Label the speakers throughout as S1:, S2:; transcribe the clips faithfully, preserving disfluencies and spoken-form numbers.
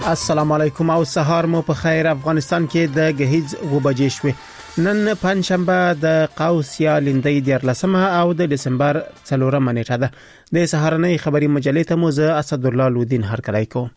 S1: السلام علیکم او سهار مو په خیر. افغانستان کې د غهیز و بجې شوې. نن پنځشنبه د قوس یا لندۍ د لسمه او د دسمبر څلورمه نیټه ده. د سهارنۍ خبري مجلې ته مو زه اسد الله لودین هرکلی کوم.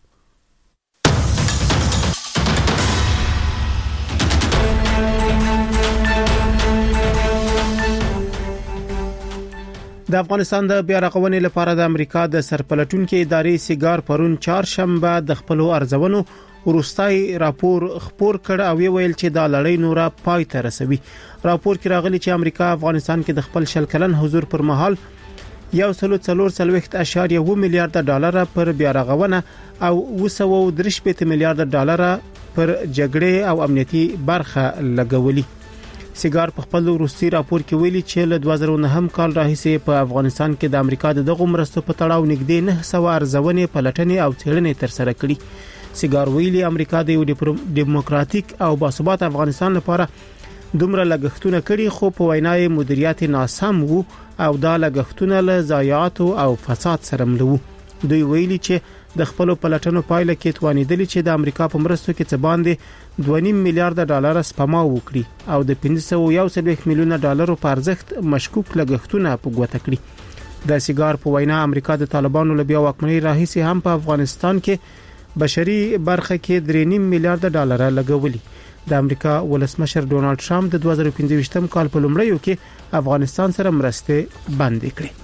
S1: د افغانستان د بیا رغونې لپاره د امریکا د سرپلټونکو ادارې سیګار پرون چهارشنبه د خپل ارزونو وروستای راپور خپور کړ او ویل چې د لړۍ نورا پای ته رسوي. راپور کې راغلي چې امریکا افغانستان کې د خپل شل کلن حضور پر مهال یو سلو څلور څلويخت اشاریه و میلیارډ ډالر پر بیا رغونه او وسو درش پېته میلیارډ ډالر پر جګړې او امنیتي برخه لګولي. سیګار په خپل وروستي راپور کې ویلي چې له دوه زره نهم کال راهیسې په افغانستان کې د امریکا دغه مرستو په تړاو نږدې نه سو ارزونې پلټنې او څېړنې تر سره کړي. سیګار ویلي امریکا د یو ډیموکراتیک او باثبات افغانستان لپاره دومره لګښتونه کړي خو په وینای مدیریت ناسم وو او دا لګښتونه له ضایعات او فساد سره مل وو. دوی ویلي چې د خپل پلټنو پایله کې توانیدلی چې د امریکا په مرستو کې څه باندې دوه نیم میلیارډ ډالر سپما وکړي او د پنځه سوه یو څلوېښت میلیونه ډالر په ارزښت مشکوک لګښتونه په ګوته کړي. د سیګار په وینا امریکا د طالبانو له بیا واکمنۍ راهیسې هم په افغانستان کې بشري برخه کې درې نیم میلیارډ ډالر لګولي. د امریکا ولسمشر ډونالد ټرمپ د دوه زره پنځه کال په لومړیو کې افغانستان سره مرستې بند کړې.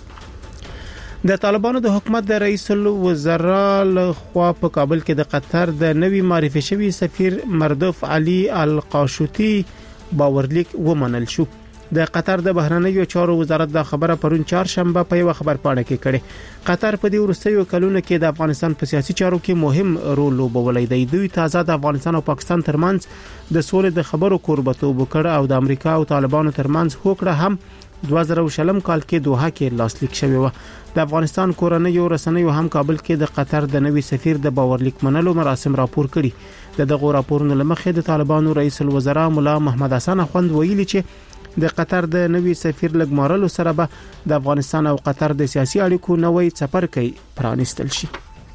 S1: د طالبانو د حکومت د رئیس الوزرا له خوا په کابل کې د قطر د نوي معرفي شوی سفیر مردوف علي القاشوتی باورلیک ومنل شو. د قطر د بهرنیو چارو وزارت د خبره پرون چهارشنبه په یو خبر پاڼه کې کړي. قطر په دې ورستیو کلونو کې د افغانستان په سیاسي چارو کې مهم رول لوبولی دی. دوی تازه د افغانستان او پاکستان ترمنځ د سولې د خبرو کوربتوب وکړ او د امریکا او طالبانو ترمنځ هوکړه هم دوه زره شلم کال کې دوحه کې لاسلیک شوی و. د افغانستان کورنیو رسنیو هم کابل کې د قطر د نوي سفیر د باورلیک منلو مراسم راپور کړي. د دغه راپورونو لمخې د طالبانو رئیس الوزرا مولا محمد حسن خوند ویلي چې د قطر د نوي سفیر لګمارلو سره به د افغانستان او قطر د سیاسي اړیکو نوې څپرکۍ پرانیستل شي.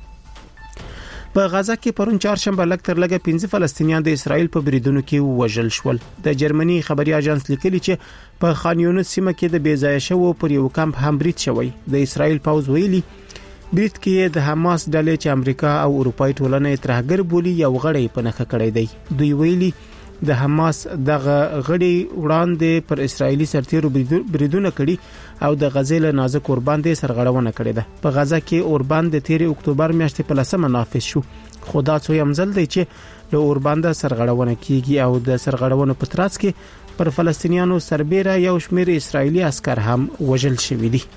S1: په غزا کې پرون چهارشنبه لږ تر لږه پنځه فلسطینیان د اسرایل په بریدونو کې وژل شول. د جرمني خبري اژانس لیکلي چې په خان یونس سیمه کې د بیځای شوو پر یو کمپ هم برید شوی. د اسرایل پوز ویلي برید کې د حماس ډلې چې امریکا او اروپای ټولنه ترهګر بولی یو غړی په نخښه کړی دی. دوی ویلي د حماس دغه غړي وړاندې پر اسرایلی سرتیرو بریدونه کړي او د غزې له نازک اوربند سرغړونه کړې ده. په غزا کې اوربند د تیر اکتوبر میاشتې په لسمه نافذ شو. خدا څو یمزل دی چې له اوربند سرغړونه کیږي او د سرغړونو په ترڅ کې پر فلسطینیانو سربېره یو شمېر اسرایلی عسكر هم وژل شوي دي.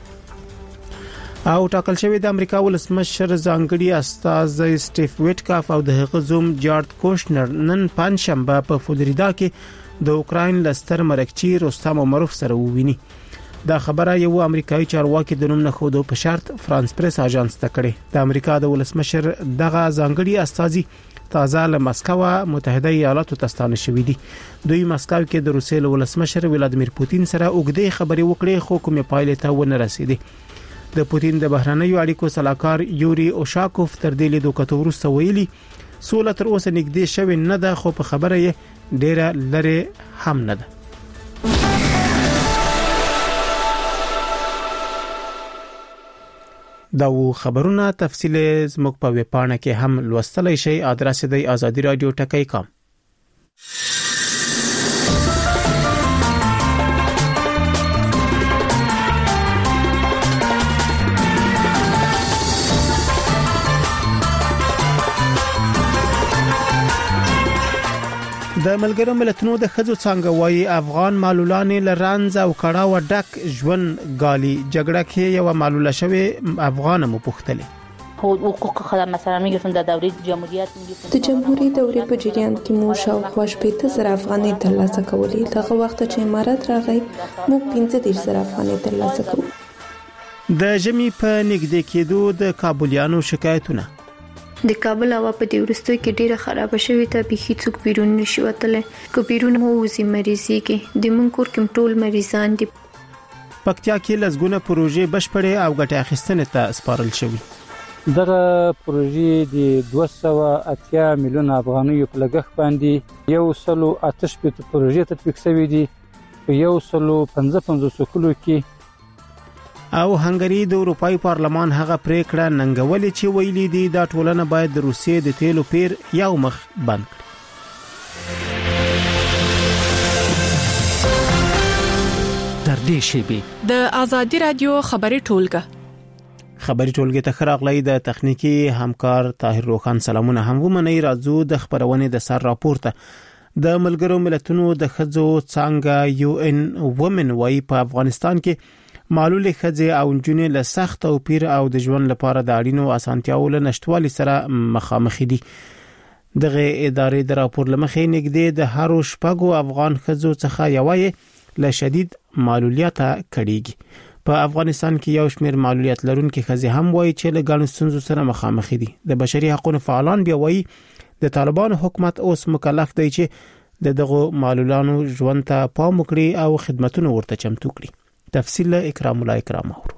S1: او ټاکل شوی د امریکا ولسمشر ځانګړي استاذ سټیف ویټکاف او د هغه زوم جارد کوشنر نن پنځشنبه په فلوریدا کې د اوکراین لستر مرکچی رستم عمروف سره وویني. دا خبره یو امریکایي چارواکي د نوم نه خودو په شرط فرانس پریس اژانس ته کړي. د امریکا د ولسمشر دغه ځانګړي استاذي تازه له مسکو متحده ایالاتو ته ستانه شوې دي. دوی مسکو کې د روسیې له ولسمشر ولادیمیر پوتین سره اوږدې خبرې وکړې خو کومه پایله ته ونه رسیدي. د پوتین د بهرنیو اړیکو صلاحکار یوري اوشاکوف تر دې لیدو کتو وروسته ویلي سوله تر اوسه نږدې شوې نه ده خو په خبره یې ډیره لري هم نه ده. دا و خبرونه تفصیل زموږ په ویبپاڼه کې هم لوستلای شئ. ادرس دی آزادی رادیو ټکی کام. د ملګرو ملتونو د خځو څنګه وایي افغان معلولان لرانز او کړهو ډک ژوند غالي. جګړه کې یو معلوله شوی افغان مو پوښتلې
S2: حقوق خدمات مثلا میگفتن در دوره جمهوریت میگفتن
S3: د جمهوریت دوره په جریان کې مو شاوخوا شپږ زره افغانۍ ترلاسه کولې. دغه وخت چې امارات راغی مو پنځه دېرش زره افغانۍ ترلاسه کړو.
S1: د ژمي په نږدې کېدو د کابلیانو شکایتونه.
S4: د کابل هوا په دې ورستو کې ډیره خراب شوې ته به هیڅ بیرون نشي وتلی. کو بیرون مو وزي مریضي کې د مون کور کې ټول مریضان دي.
S1: پکتیا کې لزګونه پروژې بشپړې او ګټه اخیستنې ته سپارل شوې.
S5: دغه پروژې د دوه سوه اتیا میلیون افغانیو په لګښت باندې یو سل او اته شپېته پروژې تطبیق شوي دي په یو سل او پنځه پنځوس کلو کې.
S1: او هنګري د اروپای پارلمان هغه پریکړه ننګولې چې ویلي دي دا ټولنه باید د روسیې د تیلو پیر یو مخ بند کړي.
S6: در دې شیبې
S7: د ازادي رادیو خبري ټولګه
S1: خبري ټولګه ته خراغلی د تخنیکی همکار طاهر روخان سلامونه هم ومني. راځو د خبرونه د سر راپورته. د ملګرو ملتونو د خځو څنګه یو ان وومن وايي په افغانستان کې معلول خځې او جنې له سخت او پیر او د ژوند لپاره د اړینو اسانتیاو له نشټوالي سره مخامخ دي. دغه ادارې د راپور لمخې نګدې د هر شپږو افغان خځو څخه یوې له شدید معلولیت کړيږي. په افغانستان کې یو شمېر معلولیت لرونکي خځې هم وایي چې له ګڼو ستونزو سره مخامخ دي. د بشري حقوقو فعالان بیا وایي د طالبانو حکومت اوس مکلف دی چې د دغه معلولانو ژوند ته پام وکړي او خدماتونه ورته چمتو کړي. تفصیل اکرام الله اکرام اورو.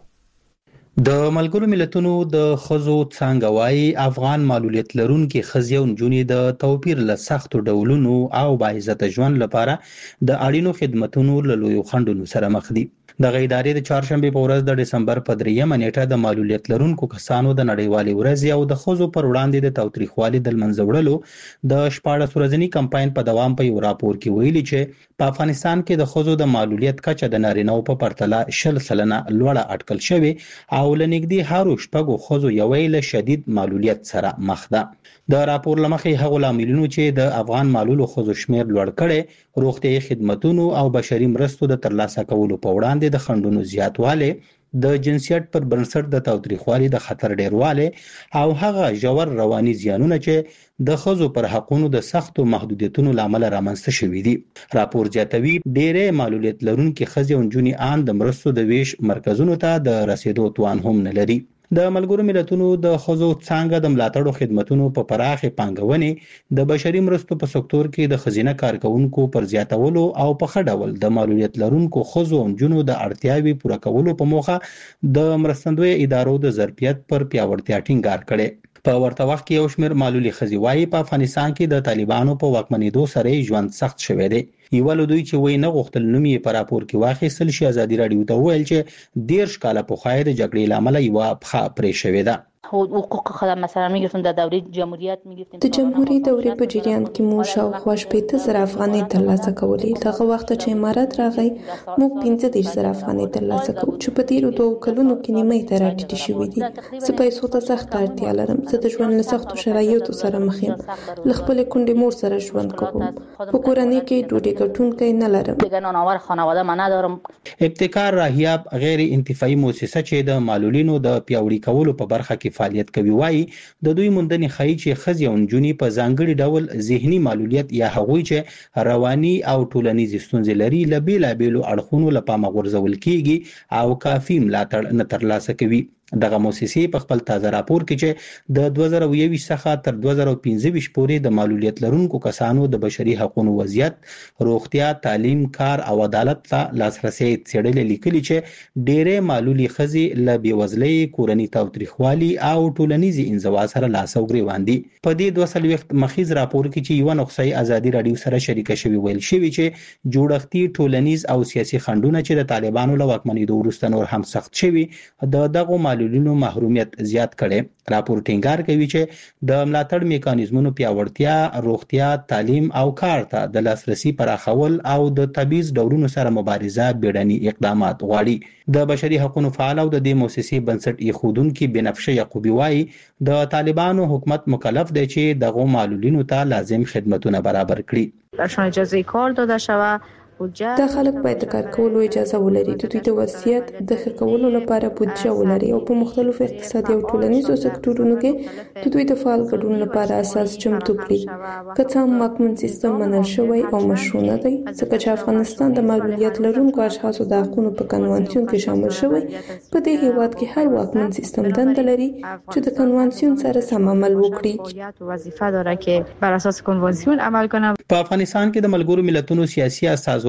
S8: د ملګرو ملتونو د خځو څنګه وايي افغان معلولیت لرونکي خځې او نجونې د توپیر له سختو ډولونو او باعزت ژوند لپاره د اړینو خدماتونو له لوی خندونو سره مخ دي. د غیدارې د چهارشنبه په ورځ د دسمبر په دریمه نیټه د معلولیت لرونکو کسانو د نړیوالې ورځ او د خځو پر وړاندې د تاوتریخوالي د منځوړلو د شپاړس ورځنی کمپاین په دوام په یو راپور کې ویلي چې په افغانستان کې د خځو د معلولیت کچه د نارینه‌و په پرتله شل سلنه لوړه اټکل شوې او لنګدي هارو شپږو خځو یوې له شدید معلولیت سره مخ ده. د راپور لمخې هغه لاملونو چې د افغان معلولو خځو شمیر لوړ کړي روغتيایي خدماتونو او بشري مرستو د ترلاسه کولو په وړاندې د خندونو زیاتواله د جنسیت پر بنسټ د تاوتریخوالي د خطر ډیرواله او هغه ژور رواني زیانونه چې د خځو پر حقوقو د سختو محدودیتونو لامل رامنځته شوې دي. راپور زیاتوي ډېرې معلولیت لرونکي خځې او نجونې آن د مرستو د ویش مرکزونو ته د رسیدو توان هم نه لري. د ملګرو ملتونو د خځو څنګه د ملاتړو خدماتونو په پراخه پانګونې د بشري مرستو په سکتور کې د خزینه کارکونکو پر زیاتولو او په خډول د معلولیت لرونکو خځو او نجونو د اړتیاوي پوره کولو په موخه د مرستندوی ادارو د ظرفیت پر پیاوړتیا ټینګار کړي. په ورته وخت کې یو شمېر معلولي خځې وايي په افغانستان کې د طالبانو په واکمنېدو سره ژوند سخت شوی دی. یو ولودوی چې وای نه غوښتل نومي په راپور کې واخیستل شي. ازادي رادیو ته ویل چې ډیر شکاله په خایر جګړې لامل یو په پرې شوې ده.
S2: حقوق خدمات مثلا میگفتن در دوره جمهوریت میگفتیم
S3: د جمهوریت دوره په جریان کې مو شاوخوا شپېته زره افغانۍ ترلاسه کولې. دغه وخت چې امارات راغی موږ پنځه دېرش زره افغانۍ ترلاسه کوو چې په تیرو دوه کلونو کې نیمه ته راټیټې شوې دي. زه پیسو ته سخت اړتیا لرم. زه د ژوند له سختو شرایطو سره مخ یم. له خپلې کونډې مور سره ژوند کوم. په کورنۍ کې ډوډۍ ګټونکی نه لرم.
S2: دیگه نانآور خانواده من ندارم.
S8: ابتکار راهیاب غیر انتفاعي مؤسسه چې د معلولینو د پیاوړي کولو په برخه کې فعالیت کوي وایي د دوی موندنې ښیي چې خځې او نجونې په ځانګړي ډول ذهني معلولیت یا هغوی چې رواني او ټولنیز ستونزې لري له بیلابیلو اړخونو له پامه غورځول کیږي او کافي ملاتړ نه ترلاسه کوي. دغه مؤسسې په خپل تازه راپور کې چې د دوه زره یوویشت څخه تر دوه زره پنځه ویشت پورې د معلولیت لرونکو کسانو د بشري حقوقو وضعیت، روغتیا، تعلیم، کار او عدالت ته لاسرسي څېړلې لیکلي چې ډېرې معلولي خځې له بېوزلۍ، کورني تاوتریخوالي او ټولنیزې انزوا سره لاس او ګریوان دي. په دې دوه څلوېښت مخیز راپور کې چې یوه نقصه ازادي رادیو سره شریکه شوې ویل شوي چې جوړښتي، ټولنیز او سیاسي خنډونه چې د طالبانو له واکمنېدو وروسته نور هم سخت شوي د دغو معلولینو محرومیت زیات کړي. راپور ټینګار کوي چې د ملاتړ میکانیزمونو پیاوړتیا، روغتیا، تعلیم او کار ته د لاسرسي پراخول او د تبعیض ډولونو سره مبارزه بیړني اقدامات غواړي. د بشري حقوقو فعال او د دې مؤسسې بنسټ ایښودونکي بنفشه یعقوبی وایي د طالبانو حکومت مکلف دی چې دغه معلولینو ته لازم خدمتونه برابر کړي.
S9: برشان اجازه کار داده شود.
S3: دا خلک باید د کار کولو اجازه ولري، د دوی د وضعیت د ښه کولو لپاره بودجه ولري او په مختلفو اقتصادي او ټولنیزو سکتورونو کې د دوی د فعال ګډون لپاره اساس چمتو کړي. که څه هم واکمن سیستم منل شوی او مشروع نه دی، ځکه چې افغانستان د معلولیت لرونکو اشخاصو د حقوقو په کنوانسیون کې شامل شوی، په دې هیواد کې هر واکمن سیستم دنده لري چې د کنوانسیون سره سم عمل وکړي.
S9: وظیفه داره که بر اساس کنوانسیون عمل کنه.
S8: په افغانستان کې د ملګرو ملتونو سیاسي استازو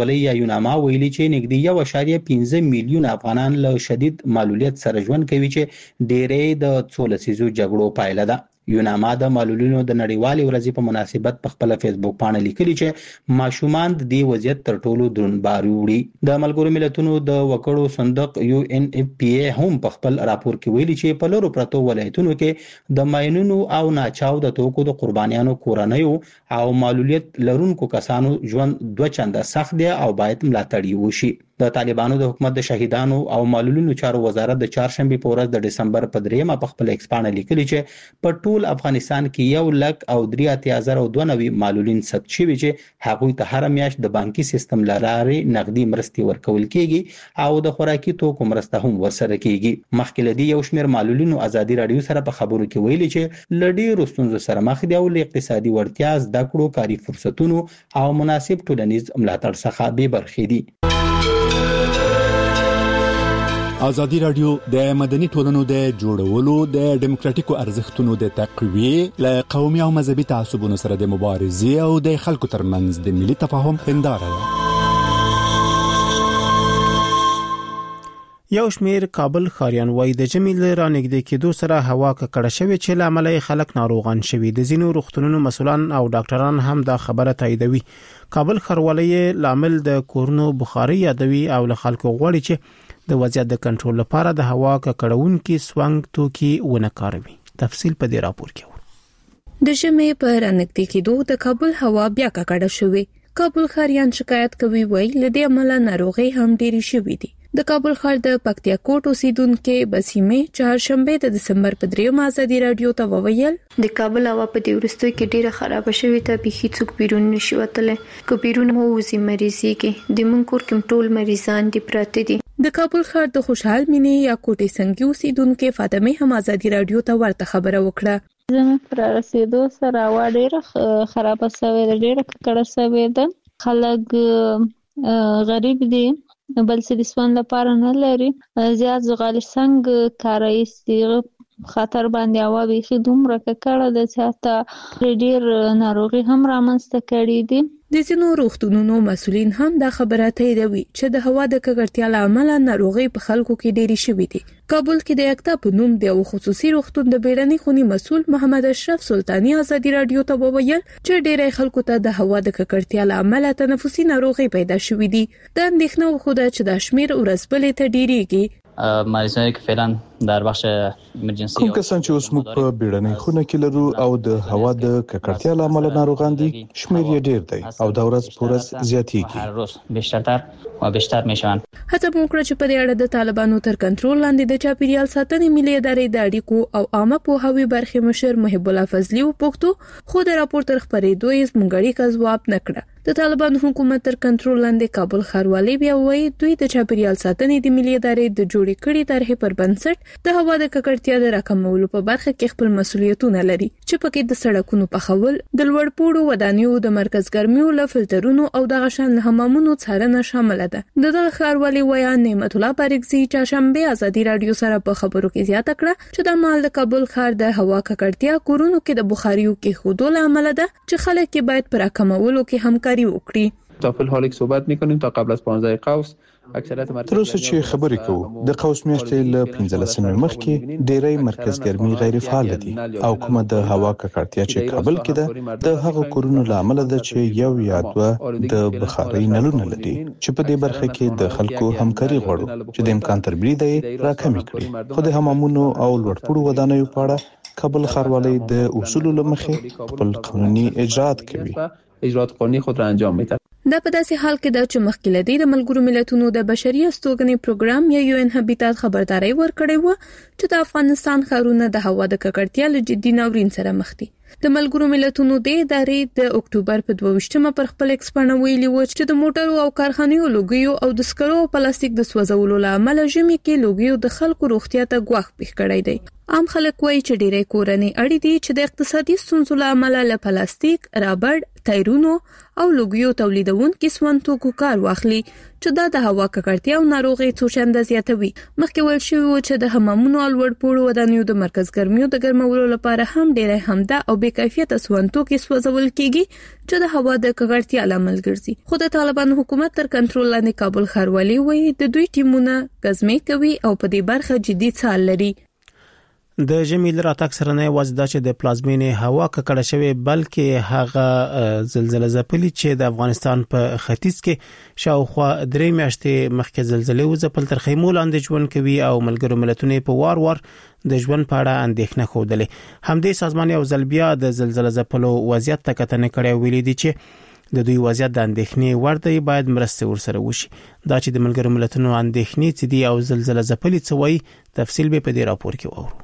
S8: خرڅولۍ یا یوناما ویلي چې نږدې یو اعشاریه پنځه میلیون افغانان له شدید معلولیت سره ژوند کوي چې ډېرې د څو لسیزو جګړو پایله ده. یوناما د معلولینو د نړیوالې ورځې په مناسبت په خپل فیسبوک باندې لیکلي چې ماشومان د دې وضعیت تر ټولو دروند وړي. د ملګرو ملتونو د وکړو صندوق یو ان اف پی ای هم په خپل راپور کې ویلي چې په لورو پرتو ولایتونو کې د ماینونو او ناچاو د توکو د قربانیانو کورنیو او معلولیت لرونکو کسانو ژوند دوه چنده سخت دی او باید ملاتړ وشي. د طالبانو د حکومت د شهیدانو او معلولینو چارو وزارت د چهارشنبه په ورځ د دسمبر په دریمه په خپل ایکس باندې لیکلي چې په ټول افغانستان کې یو لک او درې اتیا زره او دوه نوي معلولین ثبت شوي چې هغوی ته هر میاشت د بانکي سیستم لارې نقدي مرستې ورکول کیږي او د خوراکي توکو مرسته هم ورسره کیږي. مخکې لدی یو شمېر معلولینو ازادي رادیو سره په خبرو کې ویلي چې لډي رستونزو سره مخ دي او له اقتصادي وړتیا زده کړو کاري فرصتونو او مناسب ټولنیز ملاتړ څخه بې برخې دي.
S10: ازادي رادیو د مدني ټولنو د جوړولو د ډیموکراتیکو ارزښتونو د تقویه ل قومي او مذهبي تعصبونو سره د مبارزې او د خلکو ترمنځ د ملي تفاهم هنداره ده.
S1: یو شمیر کابل خاریان وای د جمیل رانګد کېدو سره هوا ککړه شوی چې لامل خلک ناروغان شوی. د زینو روغتونونو مسولان او ډاکټران هم دا خبره تاییدوي. کابل خروالۍ لامل د کورونو بخاري یادوي او له خلکو غواړي چې د وضعیت د کنټرول لپاره د هوا ککړونکو سوانګ توکي ونه کاروي. تفصیل په دې راپور کې و.
S3: د ژمي په رانګد کېدو د کابل هوا بیا ککړه شوې. کابل خاریان شکایت کوي وای لدې عمله ناروغي هم ډېری شوې دي. د کابل ښار د پکتیا کوټ اوسیدونکو بسیمه چهارشنبه د دسمبر په دریمه ازادي رادیو ته وویل
S4: د کابل هوا په دې ورستوي کې ډیره خراب شوې ته به هیڅوک بیرون نشي وتلی. کو بیرون مو وزي مریضي کې د منکور کوم ټول مریضان دي پراته دي.
S3: د کابل ښار د خوشحال مینې یا کوټې څنګه اوسیدونکو فاطمه هم ازادي رادیو ته ورته خبره وکړه.
S11: زموږ پر رسیدو سره هوا ډیره خراب شوې ده، ډیره ککړه شوې ده. خلک غریب دي، بل څه د سوان لپاره نه لري. زیات زغال څنګه کارای استیغه خطر باندې هوا بيخي دومره ککړه ده چې حتی ډېر ناروغي هم رامنځته کړي دي.
S3: د ځینو روغتونونو مسؤلین هم دا خبره تاییدوي چې د هوا د ککړتیا له امله ناروغي په خلکو کې ډېری شوې دي. کابل کې د یکتا په نوم د یو خصوصي روغتون د بیړني خونی مسؤل محمد اشرف سلطانی ازادي رادیو ته وویل چې ډېری خلکو ته د هوا د ککړتیا له امله تنفسي ناروغي پیدا شوې دي. د اندېښنه خو ده چې د شمیر ورځبلې ته ډېریږي.
S12: مریضان که فعلا در بخش ایمرجنسي
S13: کوم کسان چې اوس موږ په بیړنۍ خونه کې لرو او د هوا د ککړتیا له امله ناروغان دي شمیر یې ډیر دی او د ورځ په ورځ زیاتېږي.
S12: هر روز بیشتر و بیشتر میشوند.
S3: هڅه وکړه چې په دې اړه د طالبانو تر کنټرول لاندې د چاپیریال ساتنې ملي ادارې د اړیکو او عامه پوهاوي برخې مشر محب الله فضلی وپوښتو، خو د راپور تر خبرېدو یې زموږ اړیکه ځواب نکړه. د طالبانو حکومت تر کنټرول لاندې کابل ښاروالۍ بیا وایي دوی د چاپیریال ساتنې د ملي ادارې د جوړې کړې طرحې پر بنسټ د هوا د ککړتیا د راکمولو په برخه کې خپل مسولیتونه لري، چې پکې د سړکونو پخول، د لوړ پوړو ودانیو د مرکز ګرمیو له فلټرونو او د غشان حمامونو څارنه شامل ده. د دغه ښاروالۍ ویا نعمت الله پارکزي چاشنبه ازادي رادیو سره په خبرو کې زیاته کړه چې د مال د کابل ښار د هوا ککړتیا کورونو کې د بخاریو کې خودو له عمله ده چې خلک کې باید پر راکمولو کې همکاري وکړي.
S14: تا په حال کې صحبت می‌کنیم تا قبل از پانزده قوس اکثریت
S13: مرکز تر اوسه چې خبرې کوو د قوس میاشتې له پنځلسمې مخکې ډېری مرکز ګرمي غیر فعال دي او کومه د هوا ککړتیا چې کابل کې ده د هغو کورونو لامل ده چې یو یا دوه د بخارۍ نلونه لري چې په دې برخه کې د خلکو همکاري غواړو چې د امکان تر بریده راکمې کړي. خو د حمامونو او لوړپوړو ودانیو په اړه کابل ښاروالۍ د اصولو له مخې خپل قانوني اجرات کوي.
S14: اجرات قانوني خود را انجام میده.
S3: دا په داسې حال کې ده چې مخکې لدی د ملګرو ملتونو د بشري استوګنې پروګرام یا یو ان هابیټات خبرداري ورکړې و چې د افغانستان ښارونه د هوا د ککړتیا له جدي ناورین سره مخ دي. د ملګرو ملتونو د ادارې د اکتوبر په دوه ویشتمه پر خپل ایکسپانه ویلي و چې د موټرو او کارخانو لوګیو او د سکرو او پلاستیک د سوځولو لامل ژمي کې لوګیو د خلکو روغتیا ته ګواښ پیښ کړی دی. عام خلک وایي چې ډېری کورنۍ اړې دي چې د اقتصادي ستونزو له امله له پلاستیک، رابړ، ټایرونو او لوګیو تولیدونکو سون توکو کار واخلي چې دا د هوا ککړتیا او ناروغي څو چنده زیاتوي. مخکې ویل شوی و چې د حمامونو او لوړ پوړو ودانیو د مرکز ګرمیو د ګرمولو لپاره هم ډېری همدا او بې کیفیت سونتو کې سوځول کیږي چې د هوا د ککړتیا لامل ګرځي. خو د طالبان حکومت تر کنټرول لاندې کابل ښاروالي وایي د دوی ټیمونه غزمې کوي او په دې برخه جدي څار لري.
S1: د ژمي لراتک سره نه وځي دا چې د پلازمینې هوا ککړه شوی بلکې هغه زلزلہ ځپلي چې د افغانستان په ختیځ کې شاوخوا درې میاشتې مخکې زلزلې وځپل تر خیمو لاندې ژوند کوي او ملګرو ملتونو په وار وار د ژوند په اړه اندېښنه خوده. همدې سازمان یو ځل بیا د زلزلہ ځپلو وضعیت ته کتنه کړې ویلي دي چې د دوی وضعیت د اندېښنې وړ دی باید مرسته ورسره وشي. دا چې د ملګرو ملتونو اندېښنې چې دی او زلزلہ ځپلي څه وایي تفصیل به په دې راپور کې وورو.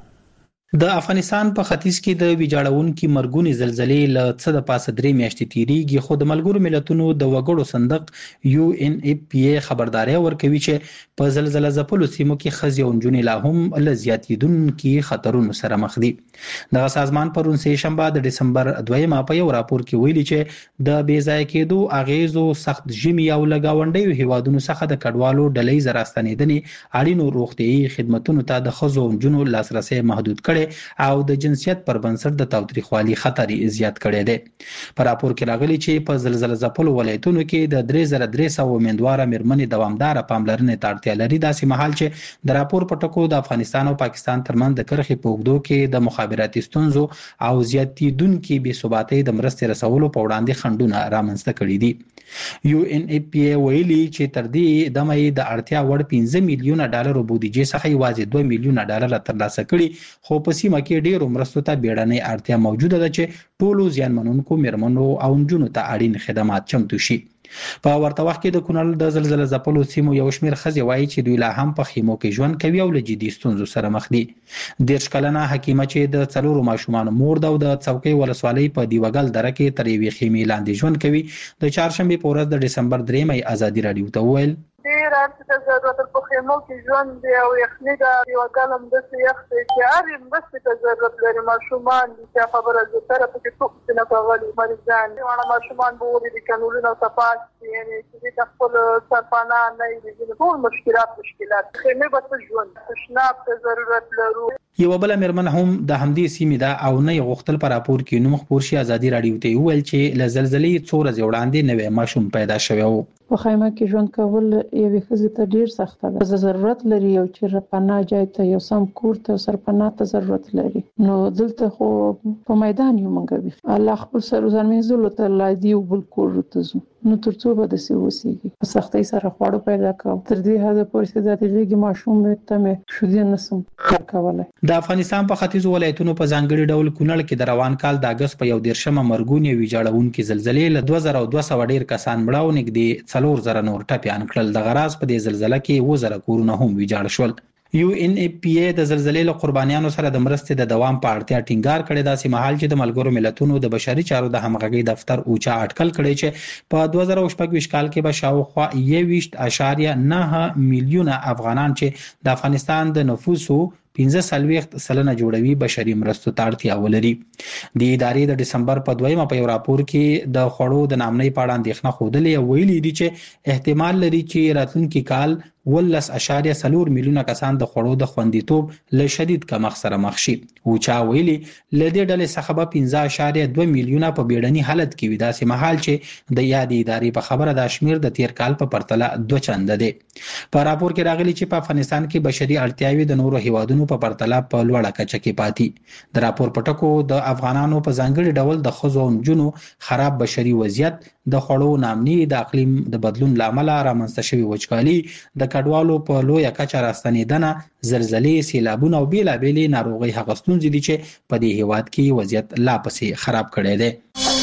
S8: د افغانستان په ختیځ کې د ویجاړونکو مرګونی زلزلې له څه د پاسه درې میاشتې تیریږي خو د ملګرو ملتونو د وګړو صندوق یو ان ای پی ای خبرداري ورکوي چې په زلزلہ ځپلو سیمو کې خزي او نجونې لا هم له زیاتیدونکو خطرونو سره مخ دي. د سازمان پرون سه شنبه د دسمبر دویمه په یو راپور کې ویلي چې د بې ځای کېدو اغیزو سخت ژمي او لګاونډیو هیوادونو څخه د کډوالو ډلې زراستنیدنې اړینو روغتيایي خدماتو ته د خزو او نجونو لاسرسي محدود کړي او د جنسیت پر بنسټ د تاوتریخوالي خطر زیات کړي دي. په راپور کې راغلي چې په زلزلہ ځپلو ولایتونو کې د درې زره درې سوه امیندواره مېرمنې دوامدار پاملرنې ته اړتیا لري. داسې مهال چې د راپور په ټکو د افغانستان او پاکستان ترمنځ د کرخې په اوږدو کې د مخابراتي ستونزو او زیاتیدونکو بې ثباتۍ د مرستې رسولو په وړاندې خنډونه رامنځته کړي دي. یو ان ای پی ای ویلي چې تر دې دمه د اړتیا وړ پنځه میلیونه ډالر بودیجې څخه یوازې دوه میلیونه ډالر ترلاسه کړي خو په سیمه کې ډېرو مرستو ته بیړنۍ اړتیا موجوده ده چې ټولو زیانمنونکو مېرمنو او نجونو ته اړین خدمات چمتو شي. په ورته وخت کې د کونړ د زلزلہ ځپلو سیمو یو شمېر ښځې وایي چې دوی لا هم په خیمو کې ژوند کوي او له جدي ستونزو سره مخ دي. دېرش کلنه حکیمه چې د څلورو ماشومانو مور ده او د څوکۍ ولسوالۍ په دیوګل دره کې تر یوې خیمې لاندې ژوند کوي د چهارشنبې په ورځ د ډسمبر دریمه ازادي راډیو ته وویل
S15: ډېر ارزښت ضرورت په خیمو کې ژوند دی او یخني دا یو ګلم د یخ چې هر مرستې ته ضرورت لري. ماشومان چې خبره زه سره پکې څوک نه کوي مریضان وانا ماشومان به ورې د قانونونو صفات یعنی چې د خپل سرپانا نه دي ټول مشکلات مشکلات خیمه به ژوند تشناب ته ضرورت لرو.
S8: یو بل مېرمن هم د همدې سیمې ده او نه غوښتل پر راپور کې نوم خبر شي. ازادي راډیو ته ویل چې له زلزلې څو ورځې وړاندې نوې ماشوم پیدا شوی و.
S16: په خیمه کې ژوند کول یوې ښځې ته ډیر سخت ده. ضرورت لري یو چې پناه ځای ته یو سم کور ته سرپناه ته ضرورت لري. نو دلته خو په میدان یو منګوي الله خپل سر زمینځلو ته لادي او بل کور ته زو نو ترڅو به د سیوسیږي په سختۍ سره خواړه پیدا کوم تر دې حد پورې چې د دې ماشوم ته مې شو دي نسم کولای.
S8: د افغانستان په ختیځو ولایتونو په ځانګړي ډول کونړ کې د روان کال د اگست په یو دیرشمه مرګونی ویجاړونکو زلزلې له دوه زره دوه سوه ډیر کسان مړاو نږدې څلور زره نور ټپيان کړل. د غراز په دې زلزلې کې اووه زره کورونه هم ویجاړ شول. یو ان ای پی ای د زلزلې له قربانیانو سره د مرستې د دوام په اړتیا ټینګار کړی. داسې مهال چې د ملګرو ملتونو د بشري چارو د همغږي دفتر اوچا اټکل کړی چې په دوه زره شپږ کال کې به شاوخوا یوویشت اعشاریه نه میلیونه افغانان چې د افغانستان د نفوسو پنځه سلويخت سلنه جوړوي بشري مرستو ته اړتیا ولري. د ادارې د دسمبر په دویمه په یو راپور کې د خوړو د نامنۍ په اړه اندېښنه خوده ویلي دي چې احتمال لري چې راتلونکي کال ولس اشاریه سلور میلیونه کسان د خوړو د خوندیتوب له شدید کمښت سره مخ شي. او چا ویلي لدې ډلې څخه به پنځه اشاریه دوه میلیونه په بیړني حالت کې وي. داسې مهال چې د یادې ادارې په خبره د شمیر د تیر کال په پرتله دوه چنده دی. په راپور کې راغلي چې په افغانستان کې بشري اړتیاوې د نورو هیوادونو په پرتله په لوړه کچه کې پاتې. د راپور په ټکو د افغانانو په ځانګړي ډول د ښځو او نجونو خراب بشري وضعیت، د خوړو نامني، د اقلیم د بدلون لامل رامنځته شوی وچکالي، د کډوالو په لویه کچه راستنیدنه، زلزلې، سیلابونه او بیلابېلې ناروغۍ هغه ستونزې دي چې په دې هیواد کې وضعیت لا پسې خراب کړی دی.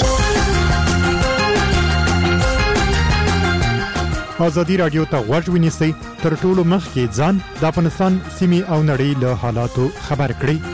S10: ازادي رادیو ته غوږ ونیسئ، تر ټولو مخکې ځان د افغانستان سیمې او نړۍ له حالاتو خبر کړئ.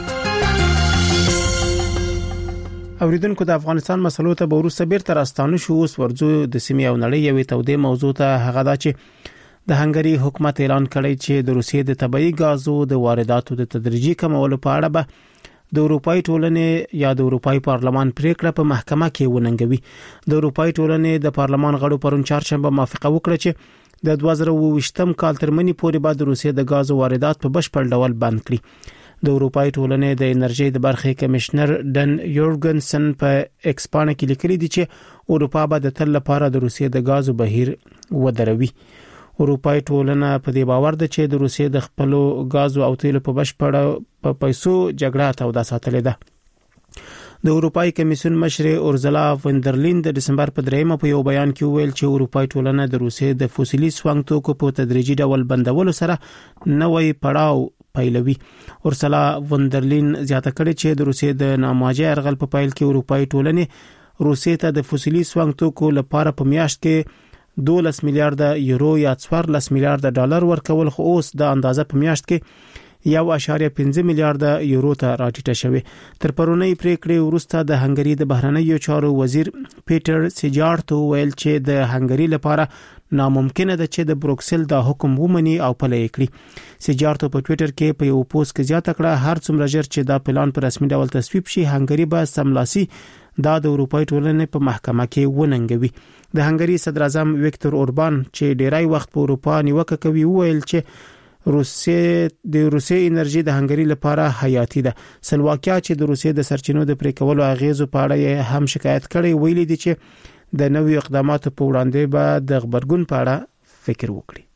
S1: اوریدونکو د افغانستان مسلو ته به وروسته بیرته راستانه شو. اوس ورځو د سیمې او نړۍ یوې تودې موضوع ته، هغه دا چې د هنګري حکومت اعلان کړی چې د روسیې د طبيعي غازو د وارداتو د تدریجي کمولو په اړه به د اروپای ټولنې یا د اروپای پارلمان پریکړه په محکمه کې وننګوي. د اروپای ټولنې د پارلمان غړو پرون چهارشنبه موافقه وکړه چې د دوه زره اووه کال تر منځ پورې به د روسیې د غازو واردات په بشپړ ډول بند کړي. د اروپای ټولنې د انرژي د برخې کمشنر ډن یورګنسن په ایکس باندې کې لیکلي دي چې اروپا به د تل لپاره د روسیې د غازو بهیر ودروي. اروپای ټولنه په دې باور ده چې د روسیې د خپل غازو او تیلو په بشپړ په پیسو جګړه توده ساتلې ده. د اروپای کمیسیون مشر اورزلا وندرلین د دسمبر په دریمه په یو بیان کې ویل چې اروپای ټولنه د روسیې د فوسیلي سونګ توکو په تدریجي ډول بندولو سره نوې پړاو پیلوي. اورزلا وندرلین زیاته کړې چې د روسیې د نامواجه ارغل په پایل کې اروپای ټولنه روسیې ته د فوسیلي سونګ توکو لپاره په میاشت کې دولس میلیارډ یورو یا څوارلس میلیارډ ډالر ورکول، خو اوس د اندازه په میاشت کې یو اشاریه پنځه میلیارډ یورو ته راټیټه شوې. تر پرونی پریکړې وروسته د هنګری د بهرنیو چارو وزیر پیټر سیجارتو ویل چې د هنګری لپاره ناممکن ده چې د بروکسل د حکم ومني او پلي کړي. سیجارتو په ټوئیټر کې په یو پوسټ کې زیاته کړه هر څومره ژر چې دا پلان په رسمي ډول تصویب شي هنګری به سملاسي دا د اروپای ټولنې په محکمه کې وننګوي. د هنګری صدر اعظم ویکتور اوربان چې ډیری وخت په اروپا نیوکه کوي ویل چې روسیې د روسیې انرژي د هنګری لپاره حیاتي ده. سلواکیا چې د روسیې د سرچینو د پرې کولو اغیزو په اړه هم شکایت کړي ویلي دي چې د نوې اقداماتو په وړاندې به د خبرګون په اړه فکر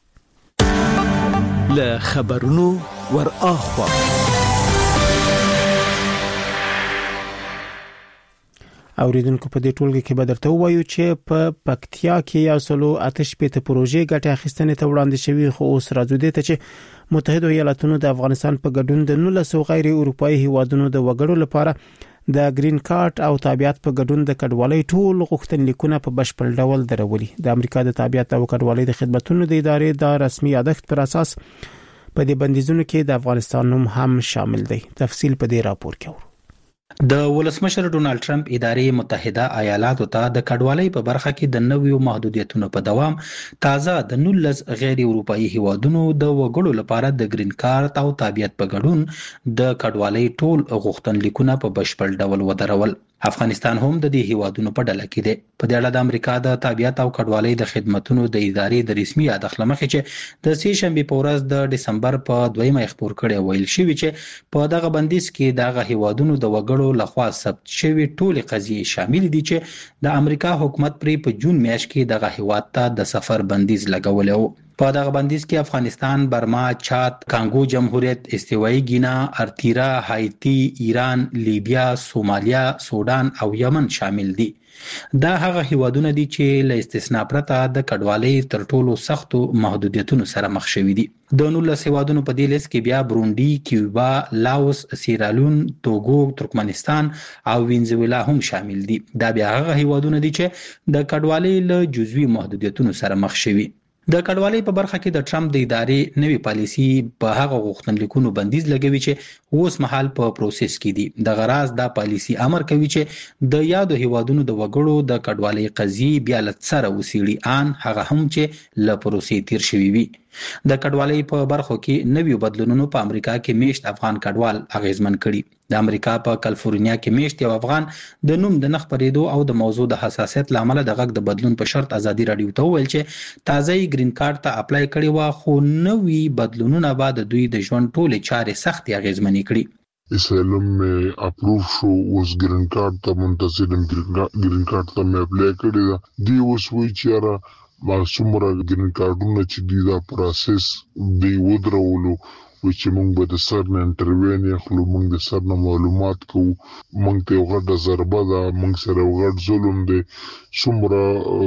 S1: وکړي.
S6: له خبرونو ور اخوا
S1: اوریدونکو په دې ټولګه کې به درته وایو چې په پکتیا کې یو سلو آتش پته پروژې ګټه اخیستنې ته وړاندې شوی، خو اوس راځو دي ته چې متحده ایالاتونو د افغانستان په ګډون د نولسو غیر اروپایي هیوادونو د وګړو لپاره د گرین کارت او تابعیت په ګډون د کډوالۍ ټول غوښتنلیکونه په بشپړ ډول درولي. د امریکا د تابعیت او کډوالۍ د خدماتو د ادارې د رسمي یادښت پر اساس په دې بندیزونو کې د افغانستان نوم هم شامل دی. تفصیل په دې راپور کې ورو.
S8: د ولسمشر ډونالد ټرمپ ادارې متحده ایالاتو ته د کډوالۍ په برخه کې د نویو محدودیتونو په دوام تازه د نولس غیر اروپایي هیوادونو د وګړو لپاره د گرین کارت او تابعیت په ګډون د کډوالۍ ټول غوښتنلیکونه په بشپړ ډول ودرول. افغانستان هم د دې هیوادونو په ډله کې دی. په دې اړه د امریکا د تابعیت او کډوالۍ د خدماتو د ادارې د رسمي یادښت لمخې چې د سې شنبه په ورځ د دسمبر په دویمه خبر کړي ویل شوی چې په دغه بندیز کې دغه هیوادونو د وګړو لخوا ثبت شوی ټول قضیې شامل دي چې د امریکا حکومت پرې په جون میاشت کې دغه هیواد ته د سفر بندیز لګولو. په دغه بندیز کې افغانستان، برما، چاد، کانګو جمهوریت، استوایي ګینا، ارتیرا، هایتی، ایران، لیبیا، سومالیا، سودان او یمن شامل دي. دا هغه هیوادونه دي چې له استثناء پرته د کډوالۍ تر ټولو سختو محدودیتونو سره مخ شوي دي. د نولس هیوادونو په دې لیست کې بیا بروندي، کیوبا، لاوس، سیرالون، توګو، ترکمنستان او وینزویلا هم شامل دي. دا بیا هغه هیوادونه دي چې د کډوالۍ له جزوي محدودیتونو سره مخ شوي. د کډوالۍ په برخه کې د ټرمپ د ادارې نوې پالیسی په هغه غوښتنلیکونو بندیز لګوي چې اوس مهال په پروسس کې دي. د غراض دا پالیسی امر کوي چې د یادو هیوادونو د وګړو د کډوالۍ قضیې بیا لڅره وسیړي ان هغه هم چې له پروسې تیر شوی وي. د کډوالۍ په برخو کې نویو بدلونونو په امریکا کې میشت افغان کډوال اغیزمن کړي. د امریکا په کالیفورنیا کې میشت یو افغان د نوم د نخ پریدو او د موضوع د حساسیت لامل د غږ د بدلون په شرط ازادي رادیو ته ویل چې تازه گرین کارت ته اپلای کړي وا، خو نوی بدلونونه بعد دوی د ژوند ټولې چارې سخت اغیزمنې کړي.
S17: اسلام مې اپروف شو، اوس گرین کارت ته منتظرم. گرین کارت ته مې اپلای کړی دا دی، اوس وی چې را ما څومره گرین کارتونه چې دی دا پروسس دی ودرولو چې موږ به د سر نه انټرویو نه خلو، موږ د سر نه معلومات کوو، موږ ته یو غټه ضربه ده، موږ سره یو غټ ظلم دی. څومره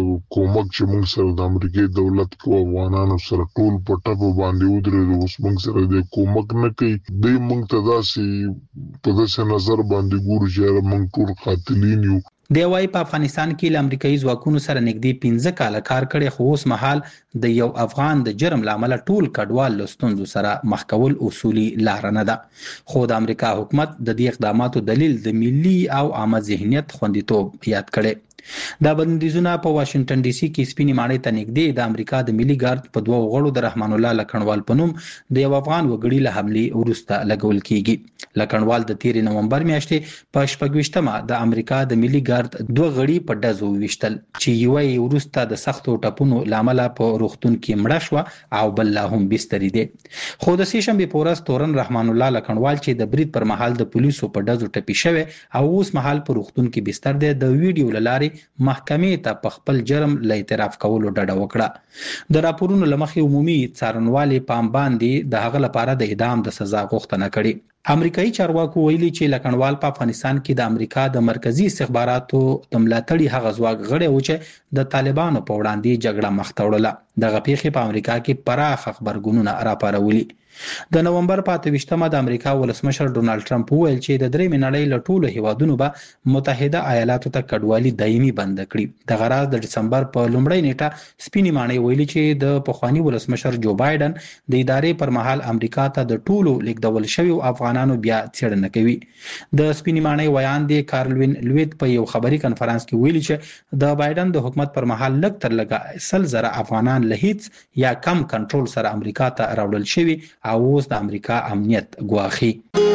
S17: کومک چې موږ سره د امریکای دولت کو افغانانو سره ټول په ټپو باندې ودرېدو، اوس موږ سره د کومک نه کوي. دی موږ ته داسې په داسې نظر باندې ګوري چې موږ ټول قاتلین یو.
S8: دی وايي په افغانستان کې له امریکایي ځواکونو سره نږدې پنځه کاله کار کړی، خو اوس مهال د یو افغان د جرم لامل ټول کډوال له ستونزو سره مخ کول اصولي لار نه ده. خو د امریکا حکومت د دې اقداماتو دلیل د ملي او عامه ذهنیت خوندیتوب یاد کړي. دا بندیزونه په واشنگټن ډي سي کې سپینې ماڼۍ ته نږدې د امریکا د ملي ګارد په دوه غړو د رحمان الله لکنوال په نوم د یو افغان وګړي له حملې وروسته لګول کیږي. لکنوال د تیر نومبر میاشتې په شپږویشتمه د امریکا د ملي ګارد دوه غړي په ډزو وویشتل چې یو یې وروسته د سختو ټپونو لامل په روغتون کې مړه شو او بل لا هم بستري دي. خو د سې شنبې په ورځ تورن رحمان الله لکنوال چې د برید پر مهال د پولیسو په ډزو ټپي شوی او اوس مهال په روغتون کې بستر دی د ویډیو له لارې محکمې ته په خپل جرم له اعتراف کولو ډډه وکړه. د راپورونو له مخې عمومي څارنوالې پام باندې د هغه لپاره د اعدام د سزا غوښتنه کړې. امریکایي چارواکو ویلي چې لکنوال په افغانستان کې د امریکا د مرکزی استخباراتو د ملاتړي هغه ځواک غړی و چې د طالبانو په وړاندې جګړه مخ ته وړله. دغه پیښې په امریکا کې پراخ خبرګونونه راپارولي. د نومبر په اته ویشتمه د امریکا ولسمشر ډونالد ټرمپ وویل چې د درېیمې نړۍ له ټولو هیوادونو به متحده ایالاتو ته کډوالي دایمي بند کړي. دغه راز د ډسمبر په لومړۍ نیټه سپینې ماڼۍ ویلي چې د پخواني ولسمشر جو بایدن د ادارې پر مهال امریکا ته د ټولو لیږدول شویو افغانانو بیا څېړنه کوي. د سپینې ماڼۍ ویان دی کارلوین لویت په یو خبري کنفرانس کې ویلي چې د بایدن د حکومت پر مهال لږ تر لږه سل زره افغانان له هیڅ یا کم کنټرول سره امریکا ته راوړل شوي او اوس د امریکا امنیت ګواښي.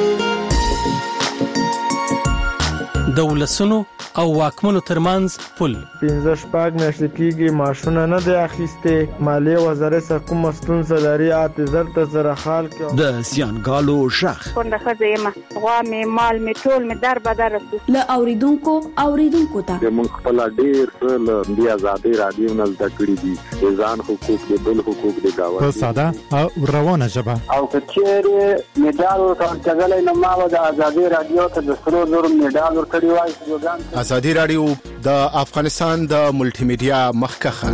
S6: د ولسونو او واکمنو ترمنځ پل
S18: پنځه شپږ میاشتې کېږي معاشونه نه دی اخیستې. مالیې وزارت څخه کومه ستونزه لري اته زر ته زره خال کې
S6: د زیانګالو ژغ
S19: کونډه ښځه یم غوا مې مال مې ټول مې در بدر رسو
S20: له اوریدونکو اوریدونکو ته
S21: موږ خپل ډېر څه له دې آزادۍ رادیو نه زده کړي دي د ځان حقوق د بل حقوق د گاونډي
S10: په ساده او روانه ژبه
S21: او که چیرې میډال ورکړل نو ما د آزادۍ رادیو ته د سرو زرو میډال ورکړی وای.
S10: آزادی رادیو د افغانستان د ملټي میډیا مخکخه.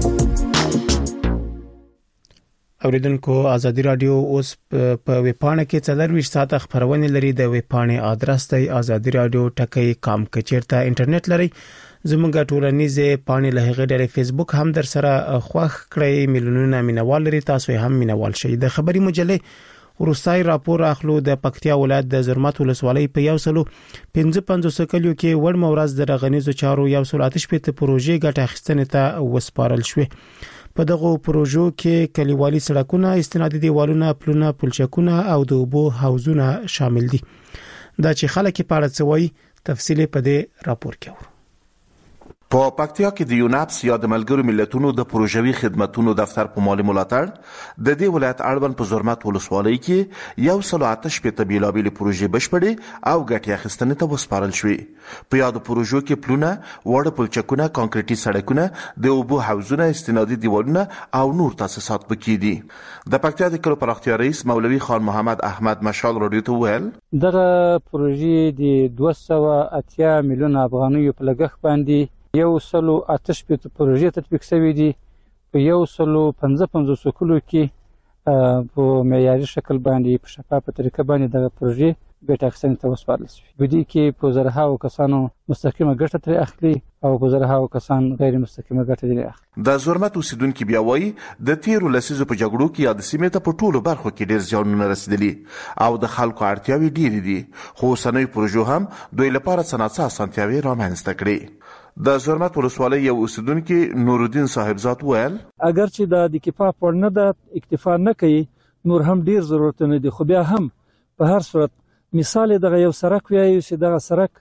S1: اوریدونکو آزادی رادیو اوس په ویبپاڼه کې څلرویشت ساعته خبرونه لري. د ویبپاڼې ادرس دی آزادی رادیو ټکی کام کچیرته انټرنیټ لري. زموږ ټولنیزه پاڼې له هغه ډېر فیسبوک هم در سره خوښ کړئ. میلیونونه مینوال لري. تاسو هم مینوال شئ. د خبري مجلې ورستای راپور اخلو د پکتیا ولایت د زرمت ولسوالۍ په یو سلو پنځه پنځوس کلیو کې وړ مورز د رغنیزو چارو یو سل آتش پته پروژې ګټه اخیستنې ته وسپارل شوې. په دغه پروژو کې کلیوالي سړکونه، استنادي دیوالونه، پلونه، پلچکونه او د اوبو حوضونه شامل دي. دا چې خلک په اړه څه وایي تفصیل په دې راپور کې ورو.
S22: په پکتیا کې د یوناپس یا د ملګرو ملتونو د پروژوي خدماتو دفتر په مالي ملاتړ د دې ولایت اړوند په زرمت ولسوالۍ کې یو سل آتش پته بیلابېل پروژې بشپړې او ګټې اخیستنې ته وسپارل شوې. په یاد پروژو کې پلونه، وړ پلچکونه، کانکریټي سړکونه، د اوبو حوضونه، استنادي دیوالونه او نور تاسیسات پکې دي. د پکتیا د کلو پراختیا رئیس مولوي خان محمد احمد مشال رادیو ته ویل
S5: دغه پروژې د دوه سوه اتیا میلیون افغانیو په لګښت باندې یو سلو آتش پته پروژې تطبیق شوې دي. په یو سلو پنځه پنځوس کلو کې په معیاري شکل باندې په شفافه طریقه باندې دغه پروژې ګټه اخیستنې ته وسپارل شوې. په دې کې په زرهاو کسانو مستقیمه ګټه ترې اخلي او په زرهاو کسان غیر مستقیمه ګټه ترې اخلي.
S22: د زرمت اوسیدونکو بیا وایي د تیرو لسیزو په جګړو کې یا د سیمې ته په ټولو برخو کې ډېر زیانونه رسیدلي او د خلکو اړتیاوې ډېرې دي، خو اوسنۍ پروژو هم دوی لپاره څه ناڅه اسانتیاوې رامنځته کړې. د زرمت ولسوالۍ یو اوسیدونکو نورالدین صاحبزاد ویل
S5: اگر چې د کفایت پر نه د اکتفا نه کوي نور هم ډیر ضرورتونه دي، خو بیا هم په هر صورت مثال دغه یو سرک وایي چې دغه سرک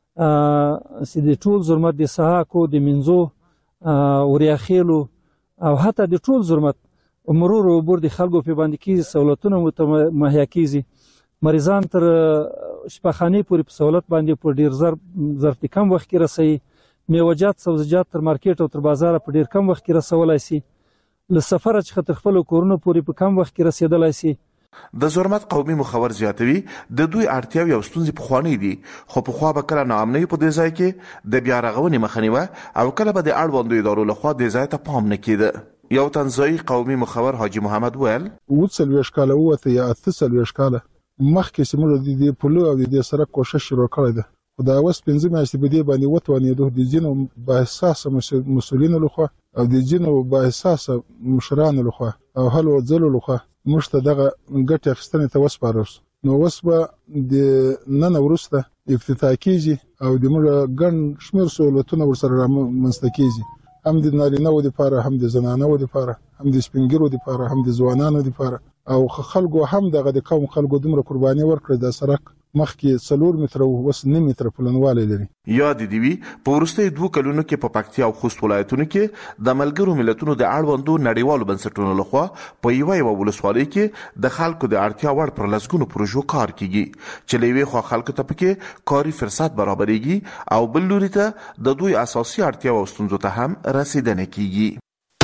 S5: چې د ټول زرمت د سهاکو د منځو وریاخیلو او حتی د ټول زرمت مرور او عبور د خلکو په باندې کې سہولتونه مهیا کیږي. مریضان تر شفاخانه پورې په سہولت باندې په ډیر زر ظرف کم وخت کې رسي. میوجات سبزیجات تر مارکیټ او تر بازار په ډیر کم وخت کې رسولای شي. له سفر څخه تر خپل کورونو پورې په کم وخت کې رسیدلای شي.
S22: د زرمت قومي مخور زیاتوي د دوی اړتیاوې او ستونزې په خوانی دي، خو په خوا به کله ناامنۍ په دې ځای کې د بیا رغونې مخنیوه او کله به د اړوندو ادارو لخوا دې ځای ته پام نه کېده. یو تنزانیایي قومي مخور حاجی محمد ویل
S23: اووه څلوېښت کاله ووته یا اته څلوېښت کاله مخکې چې موږ د دې پلو او د دې سړک کوشش شروع کړی ده، خو دا اوس پنځه میاشتې په دې باندې وتوانېدو د ځینو باحساسه مسؤلینو لخوا او د ځینو باحساسه مشرانو لخوا او هلو ځلو لخوا موږ ته دغه ګټې اخیستنې ته وسپارل. نو اوس به د نن وروسته افتتاح کېږي او د موږ ګڼ شمېر سهولتونه ورسره رامنځته کیږي، هم د نارینه‌و دپاره، هم د زنانه‌و دپاره، هم د سپین ږیرو دپاره، هم د ځوانانو دپاره. او خلکو هم دغه د قوم خلکو دومره قرباني ورکړه. د سړک مخکې څلور متره او اوس نه متره پلنوالی لري.
S22: یاد دی وی په وروستیو دوه کلونو کې په پکتیا او خوست ولایتونو کې د ملګرو ملتونو د اړوندو نړیوالو بنسټونو لخوا په یوه یوه ولسوالۍ کې د خلکو د اړتیا وړ پر لسګونو پروژو کار کیږي چې له یوې خوا خلکو ته پکې کاري فرصت برابرېږي او بل لوري ته د دوی اساسي اړتیا او ستونزو ته هم رسیدنه کیږي.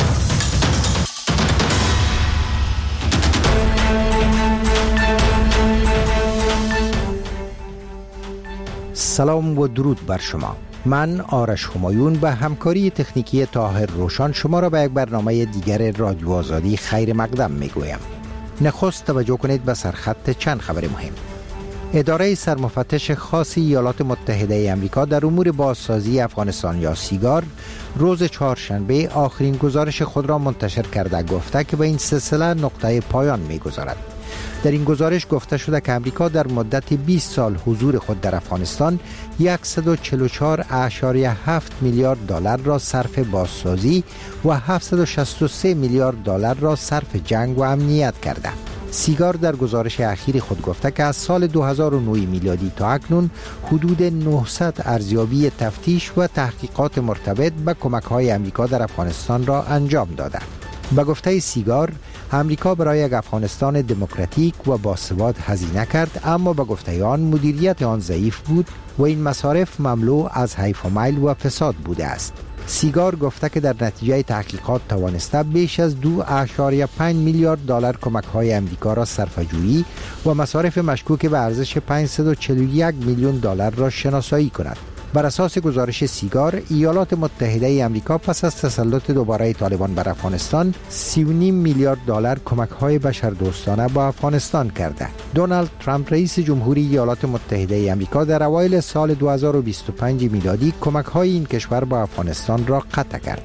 S2: سلام و درود بر شما. من آرش همایون به همکاری تکنیکی طاهر روشان شما را به یک برنامه دیگر رادیو آزادی خیر مقدم می گویم. نخست توجه کنید به سرخط چند خبر مهم. اداره سرمفتش خاص ایالات متحده آمریکا در امور بازسازی افغانستان یا سیگار روز چهارشنبه آخرین گزارش خود را منتشر کرده گفته که به این سلسله نقطه پایان می گذارد. در این گزارش گفته شده که امریکا در مدت بیست سال حضور خود در افغانستان صد و چهل و چهار ممیز هفت میلیارد دلار را صرف بازسازی و هفتصد و شصت و سه میلیارد دلار را صرف جنگ و امنیت کرده. سیگار در گزارش اخیر خود گفته که از سال دو هزار و نه میلادی تا اکنون حدود نهصد ارزیابی تفتیش و تحقیقات مرتبط به کمک‌های امریکا در افغانستان را انجام داده. به گفته سیگار، امریکا برای یک افغانستان دموکراتیک و باثبات هزینه کرد، اما به گفته آن مدیریت آن ضعیف بود و این مصارف مملو از حیف و میل و فساد بوده است. سیگار گفته که در نتیجه تحقیقات توانسته بیش از دو اشاریه پنج میلیارد دلار کمک‌های امریکا را صرفه‌جویی و مصارف مشکوک به ارزش پانصد و چهل و یک میلیون دلار را شناسایی کند. بر اساس گزارش سیگار، ایالات متحده آمریکا پس از تسلط دوباره طالبان بر افغانستان سی و نیم میلیارد دلار کمک‌های بشردوستانه به افغانستان کرده. دونالد ترامپ رئیس جمهوری ایالات متحده آمریکا در اوایل سال دو هزار و بیست و پنج میلادی کمک‌های این کشور به افغانستان را قطع کرد.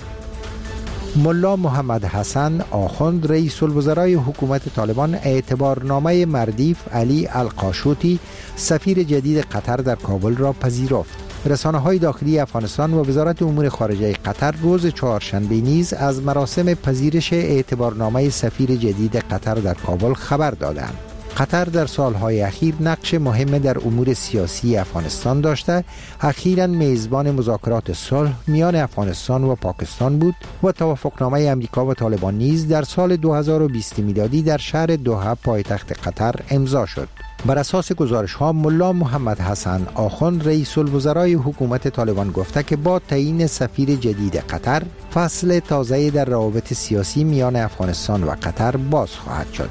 S2: ملا محمد حسن آخوند رئیس الوزرای حکومت طالبان اعتبارنامه مردیف علی القاشوتی سفیر جدید قطر در کابل را پذیرفت. رسانه‌های داخلی افغانستان و وزارت امور خارجه قطر روز چهارشنبه نیز از مراسم پذیرش اعتبارنامه سفیر جدید قطر در کابل خبر دادند. قطر در سالهای اخیر نقش مهم در امور سیاسی افغانستان داشته، اخیراً میزبان مذاکرات صلح میان افغانستان و پاکستان بود و توافقنامه امریکا و طالبان نیز در سال دو هزار و بیست میلادی در شهر دوحه پایتخت قطر امضا شد. بر اساس گزارش ها، ملا محمد حسن آخوند رئیس الوزرای حکومت طالبان گفته که با تعیین سفیر جدید قطر فصل تازه در روابط سیاسی میان افغانستان و قطر باز خواهد شد.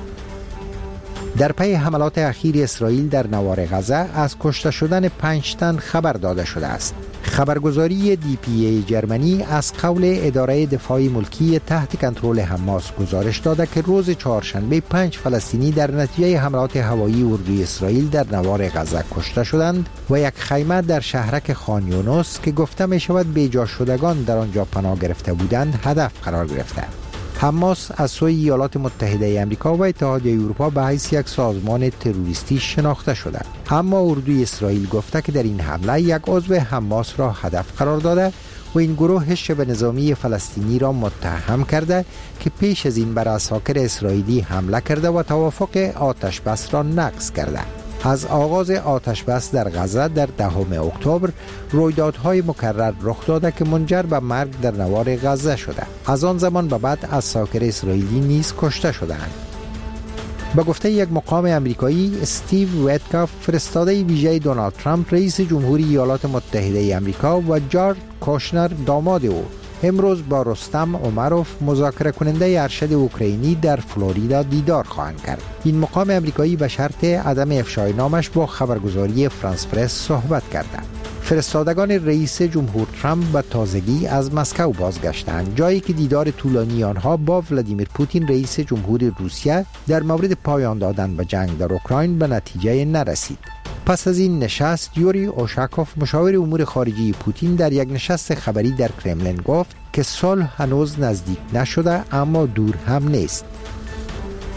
S2: در پی حملات اخیر اسرائیل در نوار غزه از کشته شدن پنج تن خبر داده شده است. خبرگزاری دی پی ای جرمنی از قول اداره دفاع ملکی تحت کنترل حماس گزارش داده که روز چهارشنبه پنج فلسطینی در نتیجه حملات هوایی اردوی اسرائیل در نوار غزه کشته شدند و یک خیمه در شهرک خان یونس که گفته می شود بیجا شدگان در آنجا پناه گرفته بودند هدف قرار گرفته. حماس از سوی ایالات متحده آمریکا و اتحادیه اروپا به حیث یک سازمان تروریستی شناخته شده، اما اردوی اسرائیل گفته که در این حمله یک عضو حماس را هدف قرار داده و این گروه شبه نظامی فلسطینی را متهم کرده که پیش از این بر عساکر اسرائیلی حمله کرده و توافق آتش بس را نقض کرده. از آغاز آتش بس در غزه در دهم اکتبر رویدادهای مکرر رخ داده که منجر به مرگ در نوار غزه شده. از آن زمان به بعد عساکر اسرائیلی نیز کشته شدند. به گفته یک مقام امریکایی، استیو ویتکاف فرستاده ویژه دونالد ترامپ رئیس جمهوری ایالات متحده آمریکا و جارد کوشنر داماد او امروز با رستم عمروف مذاکره کننده ارشد اوکراینی در فلوریدا دیدار خواهند کرد. این مقام امریکایی به شرط عدم افشای نامش با خبرگزاری فرانس پرس صحبت کرده. فرستادگان رئیس جمهور ترامپ به تازگی از مسکو بازگشتند، جایی که دیدار طولانی آنها با ولادیمیر پوتین رئیس جمهور روسیه در مورد پایان دادن به جنگ در اوکراین به نتیجه نرسید. پس از این نشست، یوری اوشاکوف مشاور امور خارجه پوتین در یک نشست خبری در کرملین گفت که صلح هنوز نزدیک نشده اما دور هم نیست.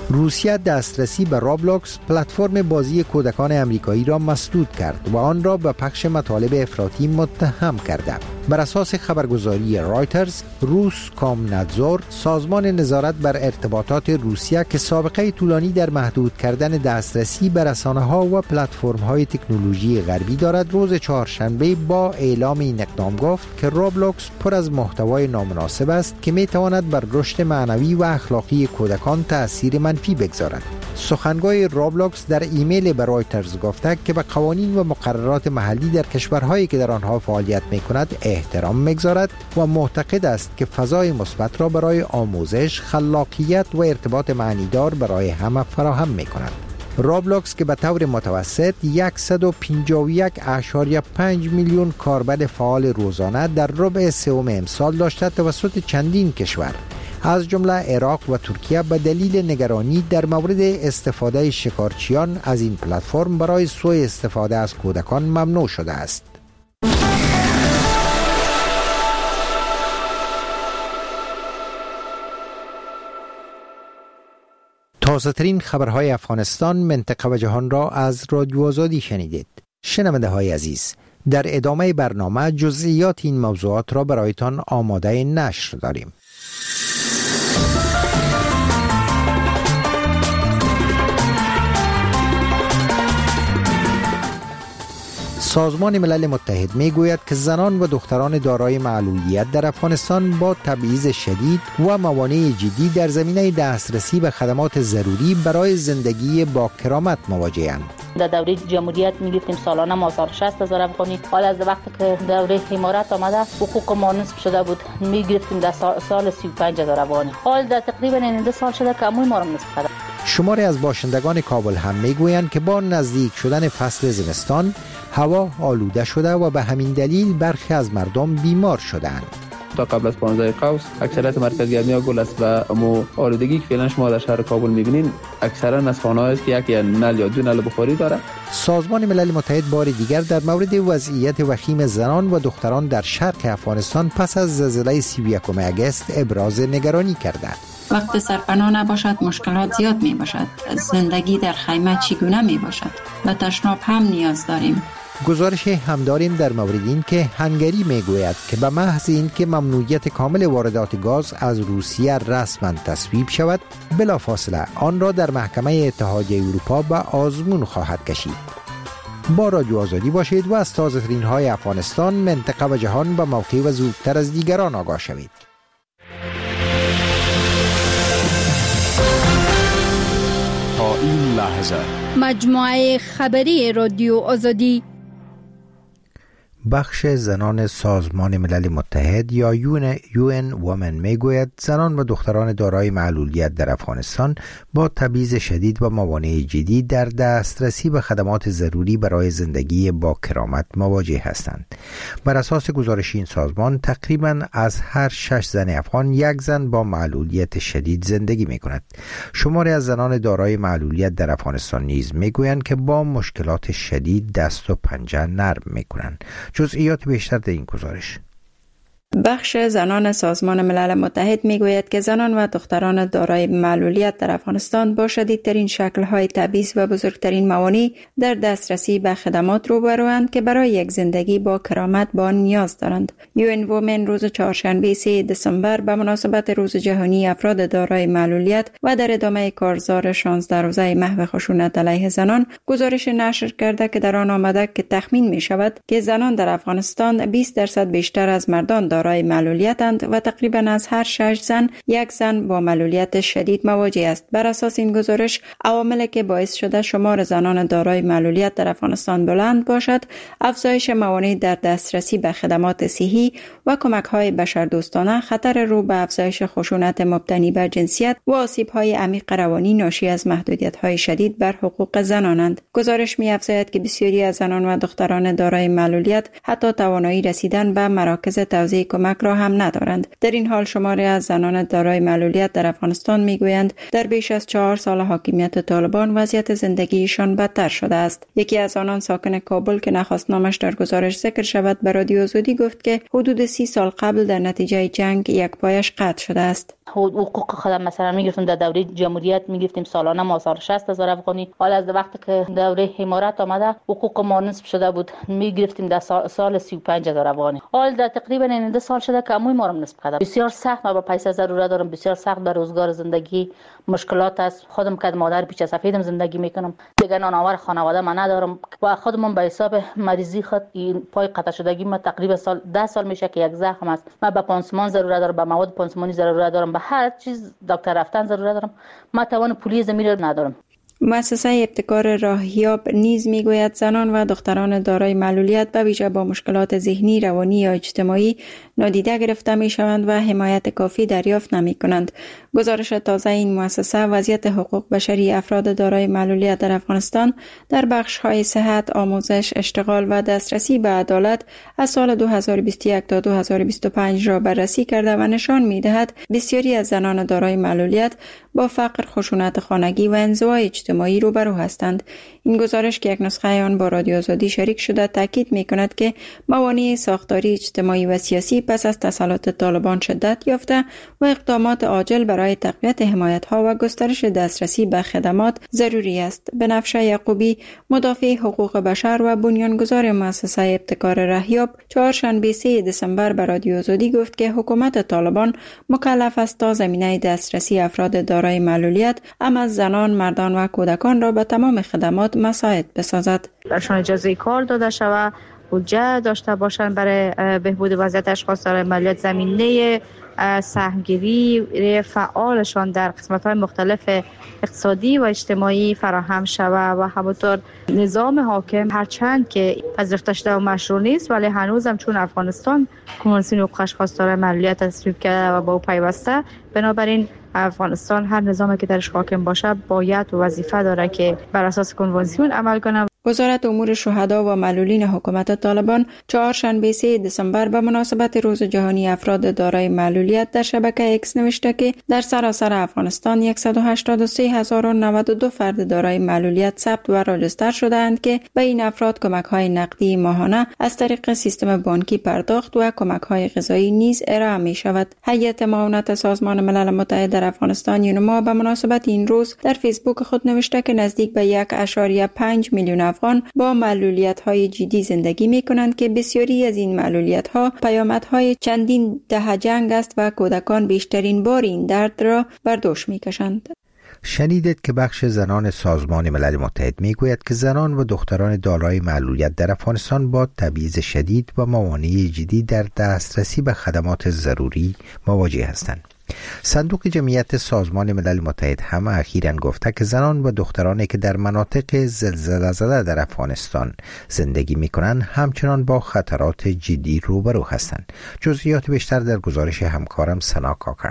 S2: روسیه دسترسی به رابلاکس، پلتفرم بازی کودکان آمریکایی را مسدود کرد و آن را به پخش مطالب افراطی متهم کرده. بر اساس خبرگزاری رایترز، روس کامنتزور، سازمان نظارت بر ارتباطات روسیه که سابقه طولانی در محدود کردن دسترسی به رسانه‌ها و پلتفرم‌های تکنولوژی غربی دارد، روز چهارشنبه با اعلام این اقدام گفت که رابلاکس پر از محتوای نامناسب است که می‌تواند بر رشد معنوی و اخلاقی کودکان تأثیر منفی بگذارد. سخنگوی رابلاکس در ایمیل به رایترز گفته که به قوانین و مقررات محلی در کشورهایی که در آنها فعالیت می‌کند احترام می‌گذارد و معتقد است که فضای مثبت را برای آموزش، خلاقیت و ارتباط معنیدار برای همه فراهم می‌کند. رابلاکس که به طور متوسط صد و پنجاه و یک ممیز پنج میلیون کاربر فعال روزانه در ربع سوم امسال داشته توسط چندین کشور از جمله عراق و ترکیه به دلیل نگرانی در مورد استفاده شکارچیان از این پلتفرم برای سوء استفاده از کودکان ممنوع شده است. تازه‌ترین خبرهای افغانستان، منطقه و جهان را از رادیو آزادی شنیدید. شنونده های عزیز، در ادامه برنامه جزئیات این موضوعات را برایتان آماده نشر داریم. سازمان ملل متحد می گوید که زنان و دختران دارای معلولیت در افغانستان با تبعیض شدید و موانع جدی در زمینه دسترسی به خدمات ضروری برای زندگی با کرامت مواجه‌اند.
S4: در دوره جمهوریت می‌گفتیم سالانه ما شصت هزار افغانی، حال از وقتی که دوره امارات آمده حقوق ما نصف شده بود، می‌گرفتیم در سال سی و پنج هزار افغانی. حال در تقریبا این دو سال شده که عموی ما را نصف کرده.
S2: شماری از باشندگان کابل هم میگویند که با نزدیک شدن فصل زمستان هوا آلوده شده و به همین دلیل برخی از مردم بیمار شدند.
S14: تا قبل از پانزده قوس اکثریت مرکزگرمی ها گل است و امو آلودگی که فعلا شما در شهر کابل میبینین اکثرا از خانه‌هایی است که یک یا نل یا دو نل بخاری داره.
S2: سازمان ملل متحد بار دیگر در مورد وضعیت وخیم زنان و دختران در شرق افغانستان پس از زلزله سی و یکم اگست ابراز نگرانی کرده.
S7: وقت سرپناه نباشد مشکلات زیاد می باشد. زندگی در خیمه چگونه می باشد؟ به تشناب هم نیاز داریم.
S2: گزارش هم داریم در مورد این که هنگری می گوید که به محض این که ممنوعیت کامل واردات گاز از روسیه رسما تصویب شود، بلافاصله آن را در محکمه اتحادیه اروپا به آزمون خواهد کشید. با رادیو آزادی باشید و از تازه‌ترین های افغانستان، منطقه و جهان به موقع و زودتر از دیگران آگاه شوید.
S9: تا این لحظه
S24: مجموعه خبری رادیو آزادی
S2: بخش زنان سازمان ملل متحد یا یو ان وومن میگوید زنان و دختران دارای معلولیت در افغانستان با تبعیض شدید و موانع جدی در دسترسی به خدمات ضروری برای زندگی با کرامت مواجه هستند. بر اساس گزارش این سازمان تقریباً از هر شش زن افغان یک زن با معلولیت شدید زندگی می کند. شماری از زنان دارای معلولیت در افغانستان نیز میگویند که با مشکلات شدید دست و پنجه نرم می کنند. جزئیات بیشتر در این گزارش.
S7: بخش زنان سازمان ملل متحد میگوید که زنان و دختران دارای معلولیت در افغانستان با شدیدترین شکل‌های تبعیض و بزرگترین موانع در دسترسی به خدمات روبروند که برای یک زندگی با کرامت با نیاز دارند. یو ان وومن روز چهارشنبه سوم دسامبر به مناسبت روز جهانی افراد دارای معلولیت و در ادامه کارزار شانزده روزه محو خشونت علیه زنان گزارش نشر کرده که در آن آمده که تخمین می شود که زنان در افغانستان بیست درصد بیشتر از مردان دارای معلولیتند و تقریبا از هر شش زن یک زن با معلولیت شدید مواجه است. بر اساس این گزارش عواملی که باعث شده شمار زنان دارای معلولیت در افغانستان بلند باشد، افزایش موانع در دسترسی به خدمات صحی و کمک‌های بشردوستانه، خطر رو به افزایش خشونت مبتنی بر جنسیت و آسیب‌های عمیق روانی ناشی از محدودیت‌های شدید بر حقوق زنانند. گزارش می‌افزاید که بسیاری از زنان و دختران دارای معلولیت حتی توانایی رسیدن به مراکز توزیع کمک را هم ندارند. در این حال شماری از زنان دارای معلولیت در افغانستان میگویند در بیش از چهار سال حاکمیت طالبان وضعیت زندگیشان بدتر شده است. یکی از آنان ساکن کابل که نخواست نامش در گزارش ذکر شود به رادیو آزادی گفت که حدود سی سال قبل در نتیجه جنگ یک پایش قطع شده است.
S4: حقوق خودم مثلا میگرفتم در دوره جمهوریت میگرفتیم سالانه مازار شصت هزار افغانی. حالا از وقتی که دوره حمایت آمده حقوق ما نصف شده بود میگرفتیم در سال, سال سی و پنج هزار افغانی. حال در تقریبا این سال شده که عموی ما رو نصف کرده. بسیار سخت، ما با پیسه ضرورت دارم، بسیار سخت به روزگار زندگی مشکلات است. خودم که مادر پیچ سفیدم زندگی میکنم، دیگه نانآور خانواده من ندارم و خودم به حساب مریضی خود این پای قطع شدگی ما تقریبا سال ده سال میشه که یک زخم است. من به پانسمان ضرورت دارم، به مواد پانسمانی ضرورت دارم، به هر چیز دکتر رفتن ضرورت دارم. من توان پولی زمین رو ندارم.
S7: مؤسسه ابتکار راهیاب نیز میگوید زنان و دختران دارای معلولیت به ویژه با مشکلات ذهنی، روانی یا اجتماعی نادیده گرفته می شوند و حمایت کافی دریافت نمی کنند. گزارش تازه این مؤسسه وضعیت حقوق بشری افراد دارای معلولیت در افغانستان در بخش‌های صحت، آموزش، اشتغال و دسترسی به عدالت از سال دو هزار و بیست و یک تا دو هزار و بیست و پنج را بررسی کرده و نشان می‌دهد بسیاری از زنان دارای معلولیت با فقر، خشونت خانگی و انزوای اجتماعی روبرو هستند. این گزارش که یک نسخه آن با رادیو آزادی شریک شده تاکید می‌کند که موانع ساختاری اجتماعی و سیاسی پس از تسلط طالبان شدت یافته و اقدامات عاجل برای تقویت حمایت‌ها و گسترش دسترسی به خدمات ضروری است. بنفشه یعقوبی، مدافع حقوق بشر و بنیانگذار مؤسسه ابتکار راهیاب، چهارشنبه سوم دسامبر به رادیو آزادی گفت که حکومت طالبان مکلف است تا زمینه دسترسی افراد دارای معلولیت، اما از زنان، مردان و کودکان را به تمام خدمات مساعد بسازد.
S3: برشان اجازه کار داده شود، بودجه داشته باشند برای بهبود وضعیت اشخاص دارای معلولیت، زمینه سهمگیری فعالشان در قسمت‌های مختلف اقتصادی و اجتماعی فراهم شود و همونطور نظام حاکم هرچند که پذیرفته شده و مشروع نیست ولی هنوز هم چون افغانستان کنوانسیون حقوق اشخاص دارای معلولیت تصویب کرده و با او پیوسته، بنابراین افغانستان هر نظامی که درش حاکم باشه باید و وظیفه داره که بر اساس کنوانسیون عمل کنه.
S7: وزارت امور شهدا و معلولین حکومت طالبان چهارشنبه سوم دسامبر به مناسبت روز جهانی افراد دارای معلولیت در شبکه اکس نوشته که در سراسر افغانستان صد و هشتاد و سه هزار و نود و دو فرد دارای معلولیت ثبت و راجستر شده‌اند که به این افراد کمک‌های نقدی ماهانه از طریق سیستم بانکی پرداخت و کمک‌های غذایی نیز ارائه می‌شود. هیئت معاونت سازمان ملل متحد در افغانستان یونما به مناسبت این روز در فیسبوک خود نوشته که نزدیک به یک و پنج میلیون افغان با معلولیت‌های جدی زندگی می‌کنند که بسیاری از این معلولیت‌ها پیامدهای چندین دهه جنگ است و کودکان بیشترین بار این درد را بر دوش می‌کشند.
S2: شنیدید که بخش زنان سازمان ملل متحد میگوید که زنان و دختران دارای معلولیت در افغانستان با تبعیض شدید و موانع جدی در دسترسی به خدمات ضروری مواجه هستند. صندوق جمعیت سازمان ملل متحد هم اخیراً گفته که زنان و دخترانی که در مناطق زلزله زده در افغانستان زندگی می‌کنند همچنان با خطرات جدی روبرو هستند. جزئیات بیشتر در گزارش همکارم سنا کاکر.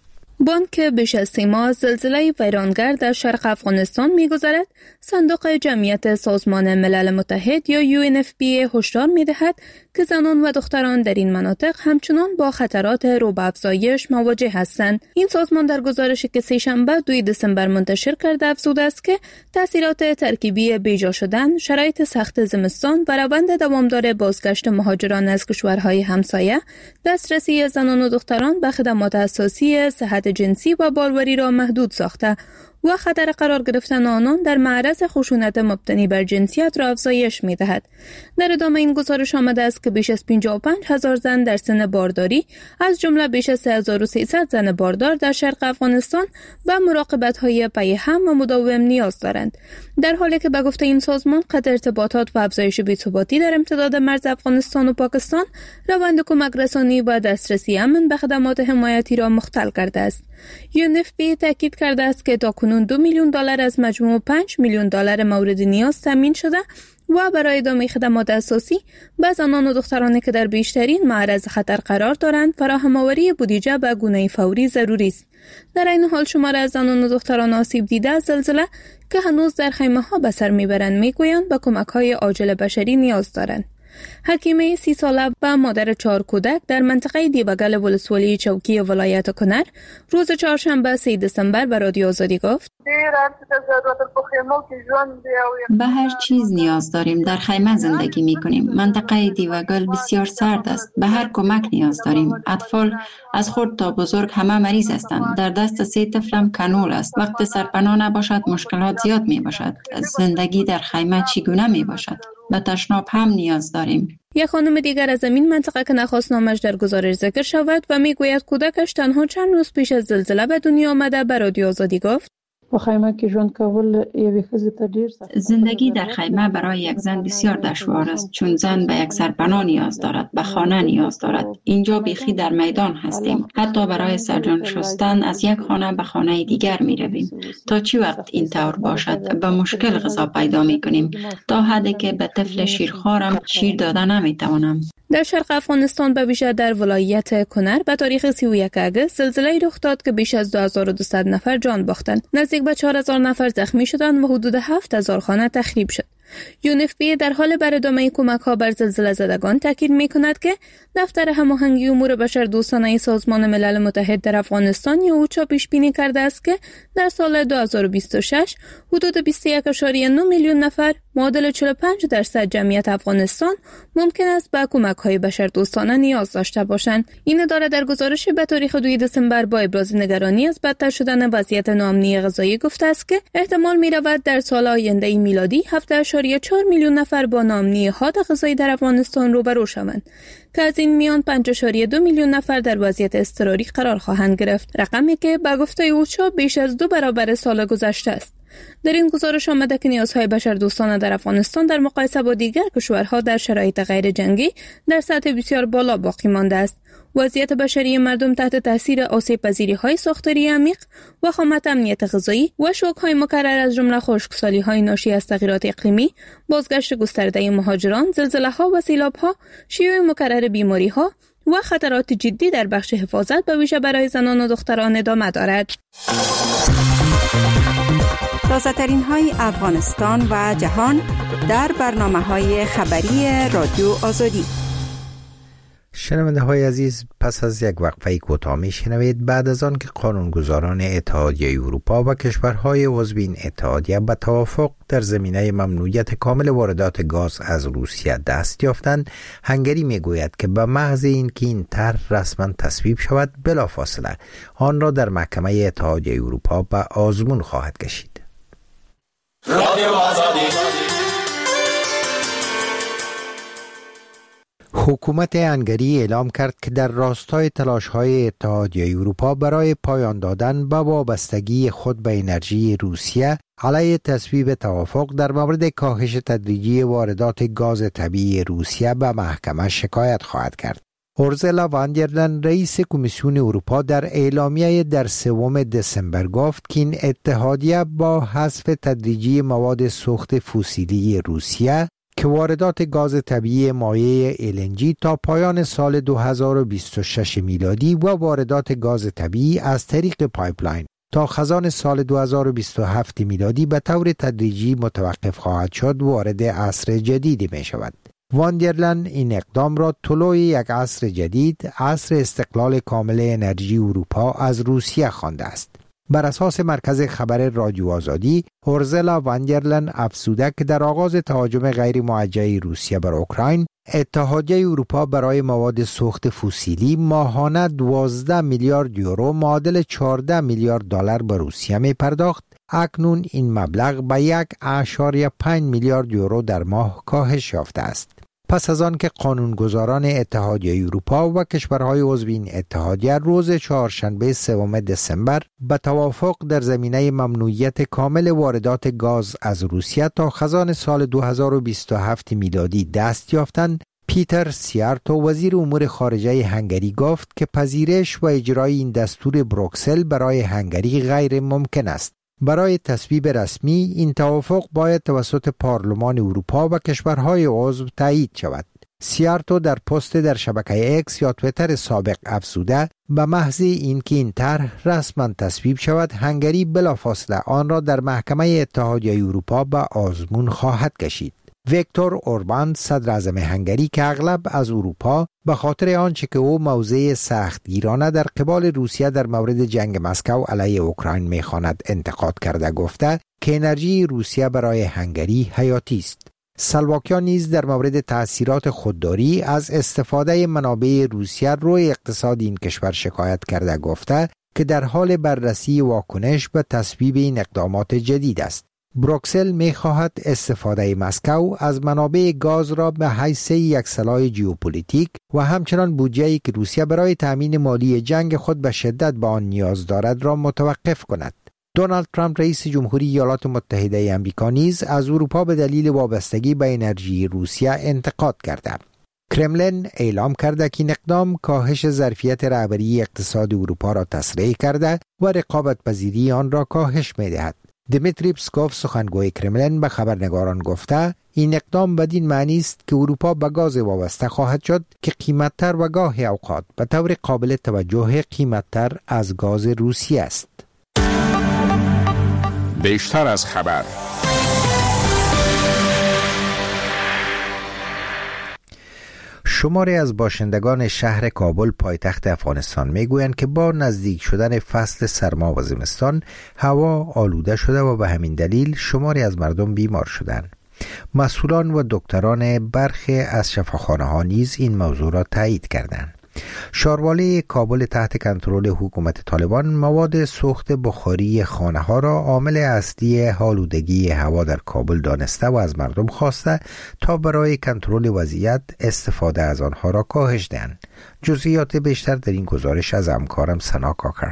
S11: بانک بیش از سه ماه زلزله ویرانگر در شرق افغانستان می‌گذرد، صندوق جمعیت سازمان ملل متحد یا یو ان اف پی هشدار می‌دهد که زنان و دختران در این مناطق همچنان با خطرات رو به افزایش مواجه هستند. این سازمان در گزارشی که سه‌شنبه دوم دسامبر منتشر کرده افزوده است که تأثیرات ترکیبی بیجا شدن، شرایط سخت زمستان و روند دوامدار بازگشت مهاجران از کشورهای همسایه، دسترسی زنان و دختران به خدمات اساسی صحت جنسی و باروری را محدود ساخته و خطر قرار گرفتن آنان در معرض خشونت مبتنی بر جنسیت را افزایش می‌دهد. در ادامه این گزارش آمده است که بیش از پنجاه و پنج هزار زن در سن بارداری از جمله بیش از سه هزار و سیصد زن باردار در شرق افغانستان به مراقبت‌های پیهم و مداوم نیاز دارند، در حالی که به گفته این سازمان قطع ارتباطات و افزایش بی‌ثباتی در امتداد مرز افغانستان و پاکستان روند کمک رسانی و دسترسی امن به خدمات حمایتی را مختل کرده است. یو ان اف پی تاکید کرده است که تاکنون دو میلیون دلار از مجموع پنج میلیون دلار مورد نیاز تامین شده و برای ادامه خدمات اساسی به زنان و دخترانی که در بیشترین معرض خطر قرار دارند فراهم‌آوری بودجه به گونه فوری ضروری است. در این حال شمار از زنان و دختران آسیب دیده از زلزله که هنوز در خیمه‌ها به سر می‌برند میگویند به کمک‌های عاجل بشری نیاز دارند. حکیمه سی ساله و مادر چهار کودک در منطقه دیبگل ولسوالی چوکی ولایت کنر روز چهارشنبه سه دسامبر به رادیو آزادی گفت:
S12: به هر چیز نیاز داریم. در خیمه زندگی می کنیم. منطقه دیوگل بسیار سرد است. به هر کمک نیاز داریم. اطفال از خرد تا بزرگ همه مریض هستند. در دست سه طفلم کانول است. وقت سرپناه نباشد مشکلات زیاد می باشد. زندگی در خیمه چگونه می باشد؟ به تشناب هم نیاز داریم.
S11: یک خانم دیگر از این منطقه که نخواست نامش در گزارش ذکر شود و می گوید کودکش تنها چند روز پیش از زلزله به دنیا آمده به رادیو آزادی گفت:
S12: زندگی در خیمه برای یک زن بسیار دشوار است، چون زن به یک سرپناه نیاز دارد، به خانه نیاز دارد. اینجا بیخی در میدان هستیم. حتی برای سرجان شستن از یک خانه به خانه دیگر می رویم. تا چی وقت این طور باشد؟ به مشکل غذا پیدا می کنیم، تا حدی که به طفل شیرخوارم شیر داده نمی توانم.
S11: در شرق افغانستان به ویژه در ولایت کنر به تاریخ سی و یک اگست زلزله رخ داد که بیش از دو هزار و دویست نفر جان باختند. نزدیک به چهار هزار نفر زخمی شدند و حدود هفت هزار خانه تخریب شد. یو ان اف پی در حال برداشت کمک‌ها بر زلزله زدگان تاکید می‌کند که دفتر هماهنگی امور بشردوستانه سازمان ملل متحد در افغانستان یا اوچا پیش بینی کرده است که در سال دو هزار و بیست و شش حدود بیست و یک ممیز نه میلیون نفر معادل چهل و پنج درصد جمعیت افغانستان ممکن است به کمک‌های بشردوستانه نیاز داشته باشند. این اداره در گزارش به تاریخ دو دسامبر با ابراز نگرانی از بدتر شدن وضعیت ناامنی غذایی گفته است که احتمال می‌رود در سال آینده میلادی هفت ممیز چهار میلیون نفر با ناامنی حاد غذایی در افغانستان روبرو شوند که از این میان پنج ممیز دو میلیون نفر در وضعیت اضطراری قرار خواهند گرفت، رقمی که به گفته اوچا بیش از دو برابر سال گذشته است. در این گزارش آمده که نیازهای بشردوستانه در افغانستان در مقایسه با دیگر کشورها در شرایط غیر جنگی در سطح بسیار بالا باقی مانده است. وضعیت بشری مردم تحت تاثیر آسیب‌پذیری‌های ساختاری عمیق، وخامت امنیت غذایی و شوک‌های مکرر از جمله خشکسالی‌های ناشی از تغییرات اقلیمی، بازگشت گسترده مهاجران، زلزله‌ها و سیلاب‌ها، شیوع مکرر بیماری‌ها و خطرات جدی در بخش حفاظت به ویژه برای زنان و دختران ادامه دارد.
S7: تازه ترین های افغانستان و جهان در برنامه های خبری رادیو آزادی.
S2: شنونده های عزیز، پس از یک وقفه کوتاه میشنوید بعد از آن که قانونگذاران اتحادیه اروپا و کشورهای عضو این اتحادیه به توافق در زمینه ممنوعیت کامل واردات گاز از روسیه دست یافتند، هنگری میگوید که به محض اینکه این طرح رسما تصویب شود بلافاصله آن را در محکمه اتحادیه اروپا به آزمون خواهد کشید. رادیو آزادی. حکومت هنگری اعلام کرد که در راستای تلاش‌های اتحادیه اروپا برای پایان دادن به وابستگی خود به انرژی روسیه علیه تصویب توافق در مورد کاهش تدریجی واردات گاز طبیعی روسیه به محکمه شکایت خواهد کرد. اورزلا وان در لین رئیس کمیسیون اروپا در اعلامیه در سوم دسامبر گفت که این اتحادیه با حذف تدریجی مواد سوخت فسیلی روسیه که واردات گاز طبیعی مایع ال ان جی تا پایان سال دو هزار و بیست و شش میلادی و واردات گاز طبیعی از طریق پایپلاین تا خزان سال دو هزار و بیست و هفت میلادی به طور تدریجی متوقف خواهد شد وارد عصر جدیدی می شود. وان در لین این اقدام را طلوع یک عصر جدید، عصر استقلال کامل انرژی اروپا از روسیه خوانده است. بر اساس مرکز خبر رادیو آزادی، اورزلا وان در لین افزوده که در آغاز تهاجم غیر موجه روسیه بر اوکراین، اتحادیه اروپا برای مواد سوخت فسیلی ماهانه دوازده میلیارد یورو معادل چهارده میلیارد دلار به روسیه می پرداخت. اکنون این مبلغ به یک اشاریه پنج میلیارد یورو در ماه کاهش یافته است. پس از آن که قانونگذاران اتحادیه اروپا و کشورهای عضو این اتحادیه روز چهارشنبه سوم دسامبر به توافق در زمینه ممنوعیت کامل واردات گاز از روسیه تا خزان سال دو هزار و بیست و هفت میلادی دست یافتند، پیتر سیارتو وزیر امور خارجه هنگری گفت که پذیرش و اجرای این دستور بروکسل برای هنگری غیر ممکن است. برای تصویب رسمی این توافق باید توسط پارلمان اروپا و کشورهای عضو تایید شود. سیارتو در پست در شبکه اکس یا تویتر سابق افزوده به محض اینکه این طرح رسما تصویب شود، هنگری بلافاصله آن را در محکمه اتحادیه اروپا به آزمون خواهد کشید. ویکتور اوربان صدر اعظم هنگری که اغلب از اروپا به خاطر آنچه که او موضع سختگیرانه در قبال روسیه در مورد جنگ مسکو علیه اوکراین می‌خواند انتقاد کرده گفته که انرژی روسیه برای هنگری حیاتی است. سلواکیان نیز در مورد تأثیرات خودداری از استفاده منابع روسیه روی اقتصاد این کشور شکایت کرده گفته که در حال بررسی واکنش به تصویب این اقدامات جدید است. بروکسل می خواهد استفاده مسکو از منابع گاز را به حیث یک سلاح ژئوپلیتیک و همچنان بودجه‌ای که روسیه برای تأمین مالی جنگ خود به شدت به آن نیاز دارد را متوقف کند. دونالد ترامپ رئیس جمهوری ایالات متحده آمریکا نیز از اروپا به دلیل وابستگی به انرژی روسیه انتقاد کرده. کرملین اعلام کرده که این اقدام کاهش ظرفیت رهبری اقتصاد اروپا را تسریع کرده و رقابت پذیری آن را کاهش می دهد. دمیتری پسکوف سخنگوی کرملین به خبرنگاران گفته این اقدام بدین معنی است که اروپا به گاز وابسته خواهد شد که قیمتتر و گاهی اوقات به طور قابل توجه قیمتتر از گاز روسیه است.
S9: بیشتر از خبر.
S2: شماری از باشندگان شهر کابل پایتخت افغانستان میگویند که با نزدیک شدن فصل سرما و زمستان هوا آلوده شده و به همین دلیل شماری از مردم بیمار شدند. مسئولان و دکتران برخی از شفاخانه ها نیز این موضوع را تایید کردند. شاروالی کابل تحت کنترل حکومت طالبان مواد سوخت بخاری خانه ها را عامل اصلی آلودگی هوا در کابل دانسته و از مردم خواسته تا برای کنترل وضعیت استفاده از آنها را کاهش دهند. جزئیات بیشتر در این گزارش از همکارم سنا کاکر.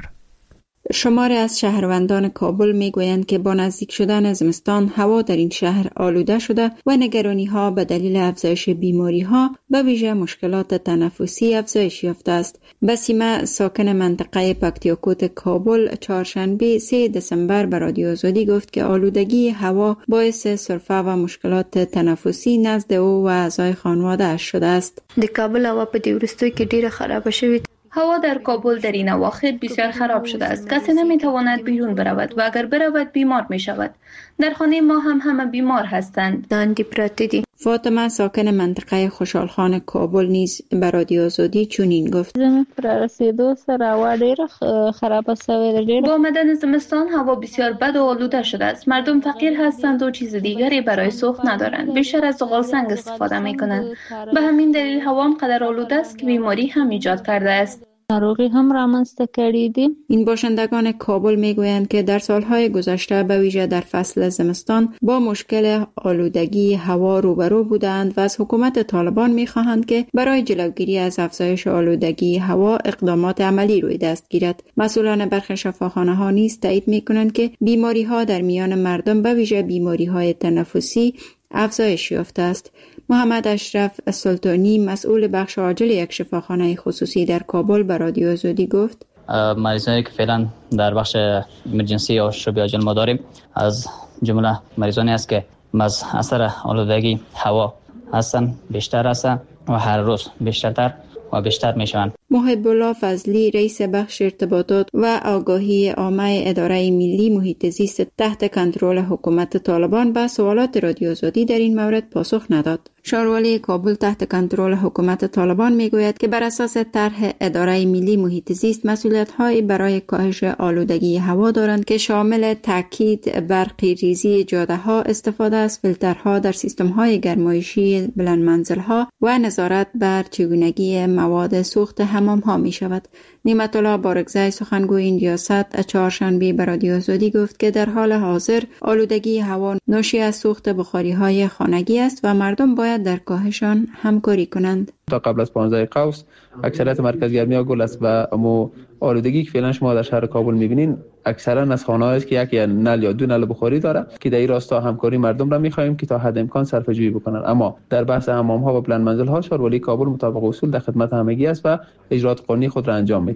S7: شماری از شهروندان کابل میگویند که با نزدیک شدن زمستان هوا در این شهر آلوده شده و نگرانی ها به دلیل افزایش بیماری ها به ویژه مشکلات تنفسی افزایش یافته است. بسیمه ساکن منطقه پکتیاکوت کابل چهارشنبه سه دسامبر به رادیو آزادی گفت که آلودگی هوا باعث سرفه و مشکلات تنفسی نزد او و اعضای خانواده اش شده است.
S13: د کابل هوا په دې وروستیو کې ډیره خراب شوې.
S11: هوا در کابل در این اواخر بسیار خراب شده است. کسی نمیتواند بیرون برود و اگر برود بیمار می شود. در خانه ما هم همه بیمار هستند.
S13: داندی پراته دی.
S7: فاطمه ساکن منطقه خوشحالخان کابل نیز به رادیو آزادی چنین گفت:
S4: زمین پر رسیدو سره هوا ډیره خراب شوه ده.
S11: با آمدن زمستان هوا بسیار بد و آلوده شده است. مردم فقیر هستند و چیز دیگری برای سوخت ندارند. بیشتر از زغال سنگ استفاده میکنند. به همین دلیل هوا انقدر آلوده است که بیماری هم ایجاد کرده است.
S4: ناروغی هم رامنځته کړي دي.
S7: این باشندگان کابل میگویند که در سالهای گذشته به ویژه در فصل زمستان با مشکل آلودگی هوا روبرو بودند و از حکومت طالبان میخواهند که برای جلوگیری از افزایش آلودگی هوا اقدامات عملی روی دست گیرد. مسئولان برخی شفاخانه ها نیز تایید میکنند که بیماری ها در میان مردم به ویژه بیماری های تنفسی افزایش یافته است. محمد اشرف سلطانی مسئول بخش عاجل یک شفاخانه خصوصی در کابل به رادیو آزادی گفت:
S15: مریضانی که فعلا در بخش ایمرجنسی یا شبیه عاجل ما داریم از جمله مریضانی است که از اثر آلودگی هوا هستند، بیشتر هستند و هر روز بیشترتر و بیشتر میشوند.
S7: محب الله فضلی رئیس بخش ارتباطات و آگاهی عامه اداره ملی محیط زیست تحت کنترل حکومت طالبان به سوالات رادیو آزادی در این مورد پاسخ نداد. شاروالی کابل تحت کنترل حکومت طالبان میگوید که بر اساس طرح اداره ملی محیط زیست مسئولیت‌هایی برای کاهش آلودگی هوا دارند که شامل تاکید بر ریزی جاده‌ها، استفاده از فیلترها در سیستم‌های گرمایشی بلند منزل‌ها و نظارت بر چگونگی مواد سوخت حمام‌ها می‌شود. نعمت الله بارگزای سخنگوی این ریاست چهارشنبه به رادیو آزادی گفت که در حال حاضر آلودگی هوا ناشی از سوخت بخاری‌های خانگی است و مردم باید در کاهشان همکاری کنند.
S14: تا قبل از پانزده قوس اکثریت مرکز گرمی گل است و امو آلودگی که فعلا شما در شهر کابل می‌بینین اکثرا از خانه‌هایی است که یک یا نل یا دو نل بخاری داره که در این راستا همکاری مردم را می‌خواهیم که تا حد امکان صرفه‌جویی بکنند. اما در بحث حمام‌ها و بلند منزل‌ها شاروالی کابل مطابق اصول در خدمت همگی است و اجرات قانونی خود را انجام می‌دهد.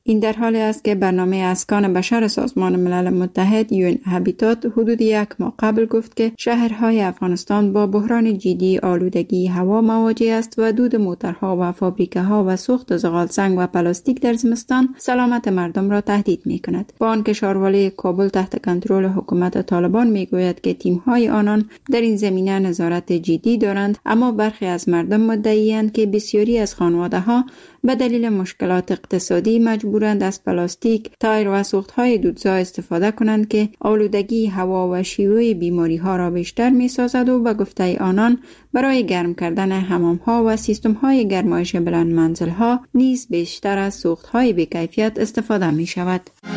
S7: این در حالی است که برنامه اسکان بشر سازمان ملل متحد یو ان هابیتات حدود یک ماه قبل گفت که شهرهای افغانستان با بحران جدی آلودگی هوا مواجه است و دود موترها و فابریکه‌ها و سوخت زغال سنگ و پلاستیک در زمستان سلامت مردم را تهدید می‌کند. با آنکه شاروالی کابل تحت کنترل حکومت طالبان می‌گوید که تیم‌های آنان در این زمینه نظارت جدی دارند، اما برخی از مردم مدعی‌اند که بسیاری از خانواده‌ها به دلیل مشکلات اقتصادی مجبورند از پلاستیک، تایر و سوختهای دودزا استفاده کنند که آلودگی هوا و شیوع بیماری‌ها را بیشتر می‌سازد و به گفته آنان برای گرم کردن حمام‌ها و سیستم‌های گرمایش بلند منزل‌ها نیز بیشتر از سوختهای بی‌کیفیت استفاده می‌شود.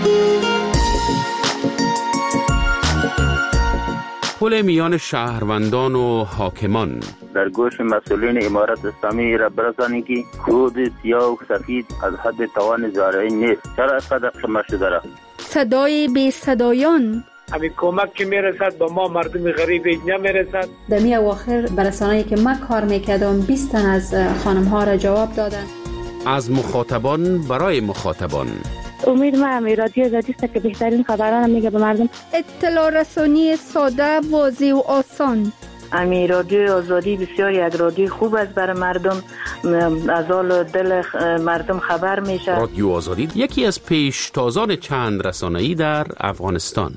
S8: پل میان شهروندان و حاکمان
S16: در گوش مسئولین امارت اسلامی را برسانی که خود سیاه و سفید از حد توان زارعی نیست. چرا اینقدر خمه شده را؟
S24: صدای بی صدایان
S17: همین کمک که میرسد با ما مردم غریب نمیرسد.
S18: در می اواخر برسانه‌ای که من کار میکردم بیست تن از خانم ها را جواب دادن.
S8: از مخاطبان برای مخاطبان.
S3: امید ما هم رادیو آزادی است که بهترین خبران میگه به مردم.
S24: اطلاع رسانی ساده، واضح و آسان.
S25: امی رادیو آزادی بسیار یک رادیو خوب است برای مردم، از حال دل مردم خبر میشه.
S8: رادیو آزادی یکی از پیشتازان چند رسانه‌ای در افغانستان.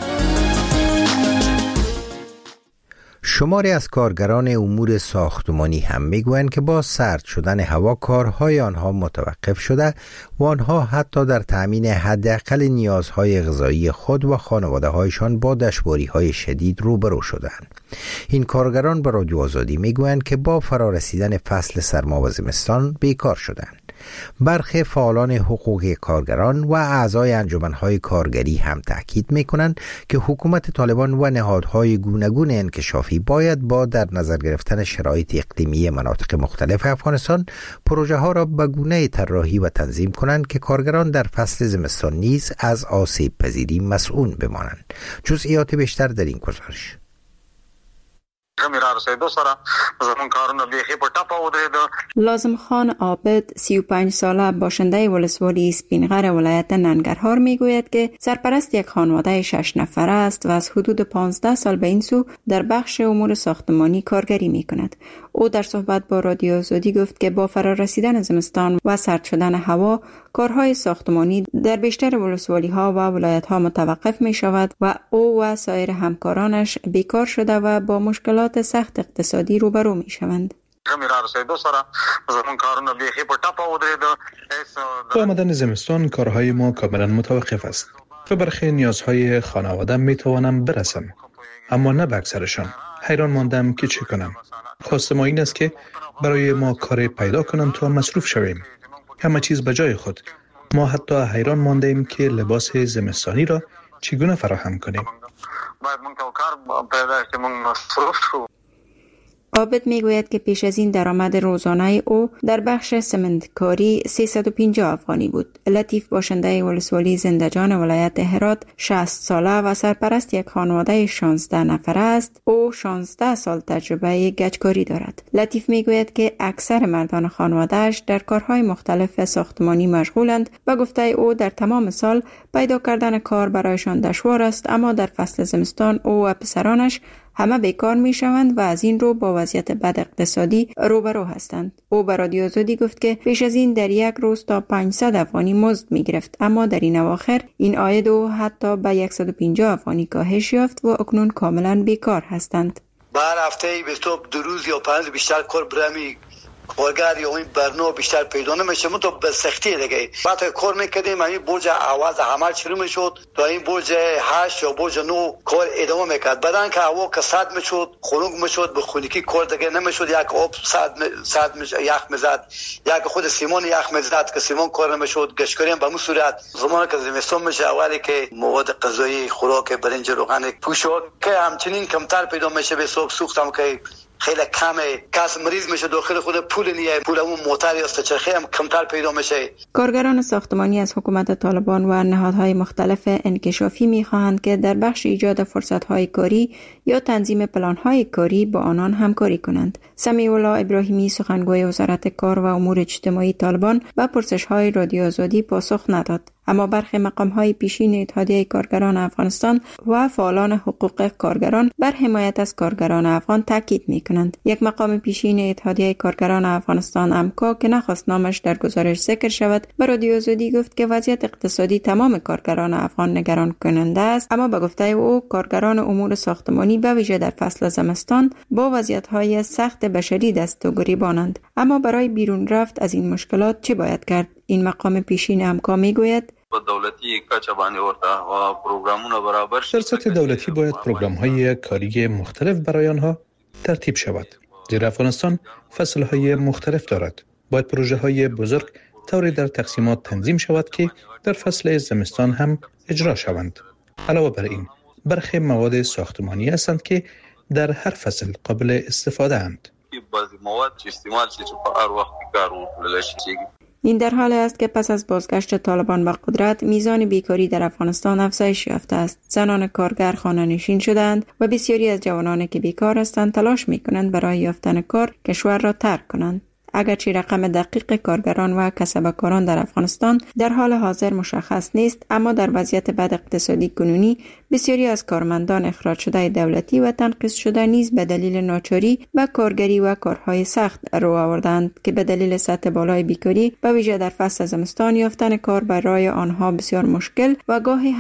S2: شماری از کارگران امور ساختمانی هم میگویند که با سرد شدن هوا کارهای آنها متوقف شده و آنها حتی در تأمین حداقل نیازهای غذایی خود و خانواده‌هایشان با دشواری‌های شدید روبرو شدند. این کارگران به رادیو آزادی میگویند که با فرارسیدن فصل سرما و زمستان بیکار شدند. برخی فعالان حقوق کارگران و اعضای انجمن‌های کارگری هم تاکید می‌کنند که حکومت طالبان و نهادهای گوناگون انکشافی باید با در نظر گرفتن شرایط اقلیمی مناطق مختلف افغانستان پروژه‌ها را به گونه‌ای طراحی و تنظیم کنند که کارگران در فصل زمستان نیز از آسیب پذیری مسئول بمانند. جزئیات بیشتر در این گزارش.
S7: لازم خان عابد سی و پنج ساله باشنده ولسوالی سپینغر ولایت ننگرهار میگوید که سرپرست یک خانواده شش نفره است و از حدود پانزده سال به این سو در بخش امور ساختمانی کارگری میکند. او در صحبت با رادیو آزادی گفت که با فرارسیدن زمستان و سرد شدن هوا کارهای ساختمانی در بیشتر ولسوالی ها و ولایت ها متوقف می شود و او و سایر همکارانش بیکار شده و با مشکلات سخت اقتصادی روبرو می شوند.
S26: با آمدن زمستان کارهای ما کاملا متوقف است و برخی نیازهای خانواده می توانم برسم، اما نه به اکثرشان. حیران ماندم که چه کنم. خواست ما این است که برای ما کار پیدا کنند تا مصروف شویم. همه چیز به جای خود. ما حتی حیران ماندیم که لباس زمستانی را چگونه فراهم کنیم.
S7: عابد میگوید که پیش از این درآمد روزانه او در بخش سمنتکاری سیصد و پنجاه افغانی بود. لطیف باشنده ولسوالی زندجان ولایت هرات شصت ساله و سرپرست یک خانواده شانزده نفره است. او شانزده سال تجربه گچکاری دارد. لطیف میگوید که اکثر مردان خانواده‌اش در کارهای مختلف ساختمانی مشغولند و گفته او در تمام سال پیدا کردن کار برایشان دشوار است، اما در فصل زمستان او و پسرانش همه بیکار می شوند و از این رو با وضعیت بد اقتصادی روبرو هستند. او به رادیو آزادی گفت که پیش از این در یک روز تا پانصد افغانی مزد می گرفت، اما در این اواخر این عاید او حتی به صد و پنجاه افغانی کاهش یافت و اکنون کاملا بیکار هستند.
S27: بر هفته به تو دو روز یا پنج بیشتر کار برمی کارگر یا این برنامه بیشتر پیدا نمیشه. ما تو به سختی دیگه بعد کار میکردیم، این برج آواز عمل شروع میشد تا این برج هشت یا برج نه کار ادامه میکرد. بعدن که هوا کساد میشد، خنک میشد، به خونگی کار دیگه نمیشد. یک آب صد صد یخ میزد، یک خود سیمان یخ میزد که سیمان کار نمیشد. گشکاری هم به اون صورت زمانی که زمستان میشه اولی که مواد غذایی خوراک برنج روغن پوشاک که همچنین کمتر پیدا میشه. به سوق سوختم که خیلی کمه. کس مریض میشه داخل خونه پول نیه، پول اون موتر یا استچرخه هم کمتر پیدا میشه.
S7: کارگران ساختمانی از حکومت طالبان و نهادهای مختلف انکشافی میخواهند که در بخش ایجاد فرصتهای کاری یا تنظیم پلانهای کاری با آنان همکاری کنند. سمیع الله ابراهیمی سخنگوی وزارت کار و امور اجتماعی طالبان و پرسش‌های رادیو آزادی پاسخ نداد، اما برخی مقام‌های پیشین اتحادیه کارگران افغانستان و فعالان حقوق کارگران بر حمایت از کارگران افغان تاکید می‌کنند. یک مقام پیشین اتحادیه کارگران افغانستان امکا که نخواست نامش در گزارش ذکر شود، به رادیو آزادی گفت که وضعیت اقتصادی تمام کارگران افغان نگران کننده است، اما به گفته او کارگران امور ساختمانی به ویژه در فصل زمستان با وضعیت‌های سخت بشری دست و گریبانند. اما برای بیرون رفت از این مشکلات چه باید کرد؟ این مقام پیشین امکا میگوید
S1: دولتی کچه باندې ورته و پروگرامونه برابر
S26: در سطح دولتی باید پروگرام‌های کاری مختلف برای آنها ترتیب شود. زیرا افغانستان فصل‌های مختلف دارد. باید پروژه‌های بزرگ طوری در تقسیمات تنظیم شود که در فصل زمستان هم اجرا شوند. علاوه بر این، برخی مواد ساختمانی هستند که در هر فصل قابل استفاده اند.
S1: بعضی مواد استعمال شي په هر وخت کار وکړل شي.
S7: این در حال است که پس از بازگشت طالبان به قدرت میزان بیکاری در افغانستان افزایش یافته است. زنان کارگر خانه نشین شدند و بسیاری از جوانانی که بیکار هستند تلاش میکنند برای یافتن کار کشور را ترک کنند. اگرچه رقم دقیق کارگران و کسبکاران در افغانستان در حال حاضر مشخص نیست، اما در وضعیت بد اقتصادی کنونی بسیاری از کارمندان اخراج شده دولتی و تنقیص شده نیز به دلیل ناچاری و کارگری و کارهای سخت رو آوردند که به دلیل سطح بالای بیکاری به ویژه در فصل زمستان یافتن کار برای آنها بسیار مشکل و گاهی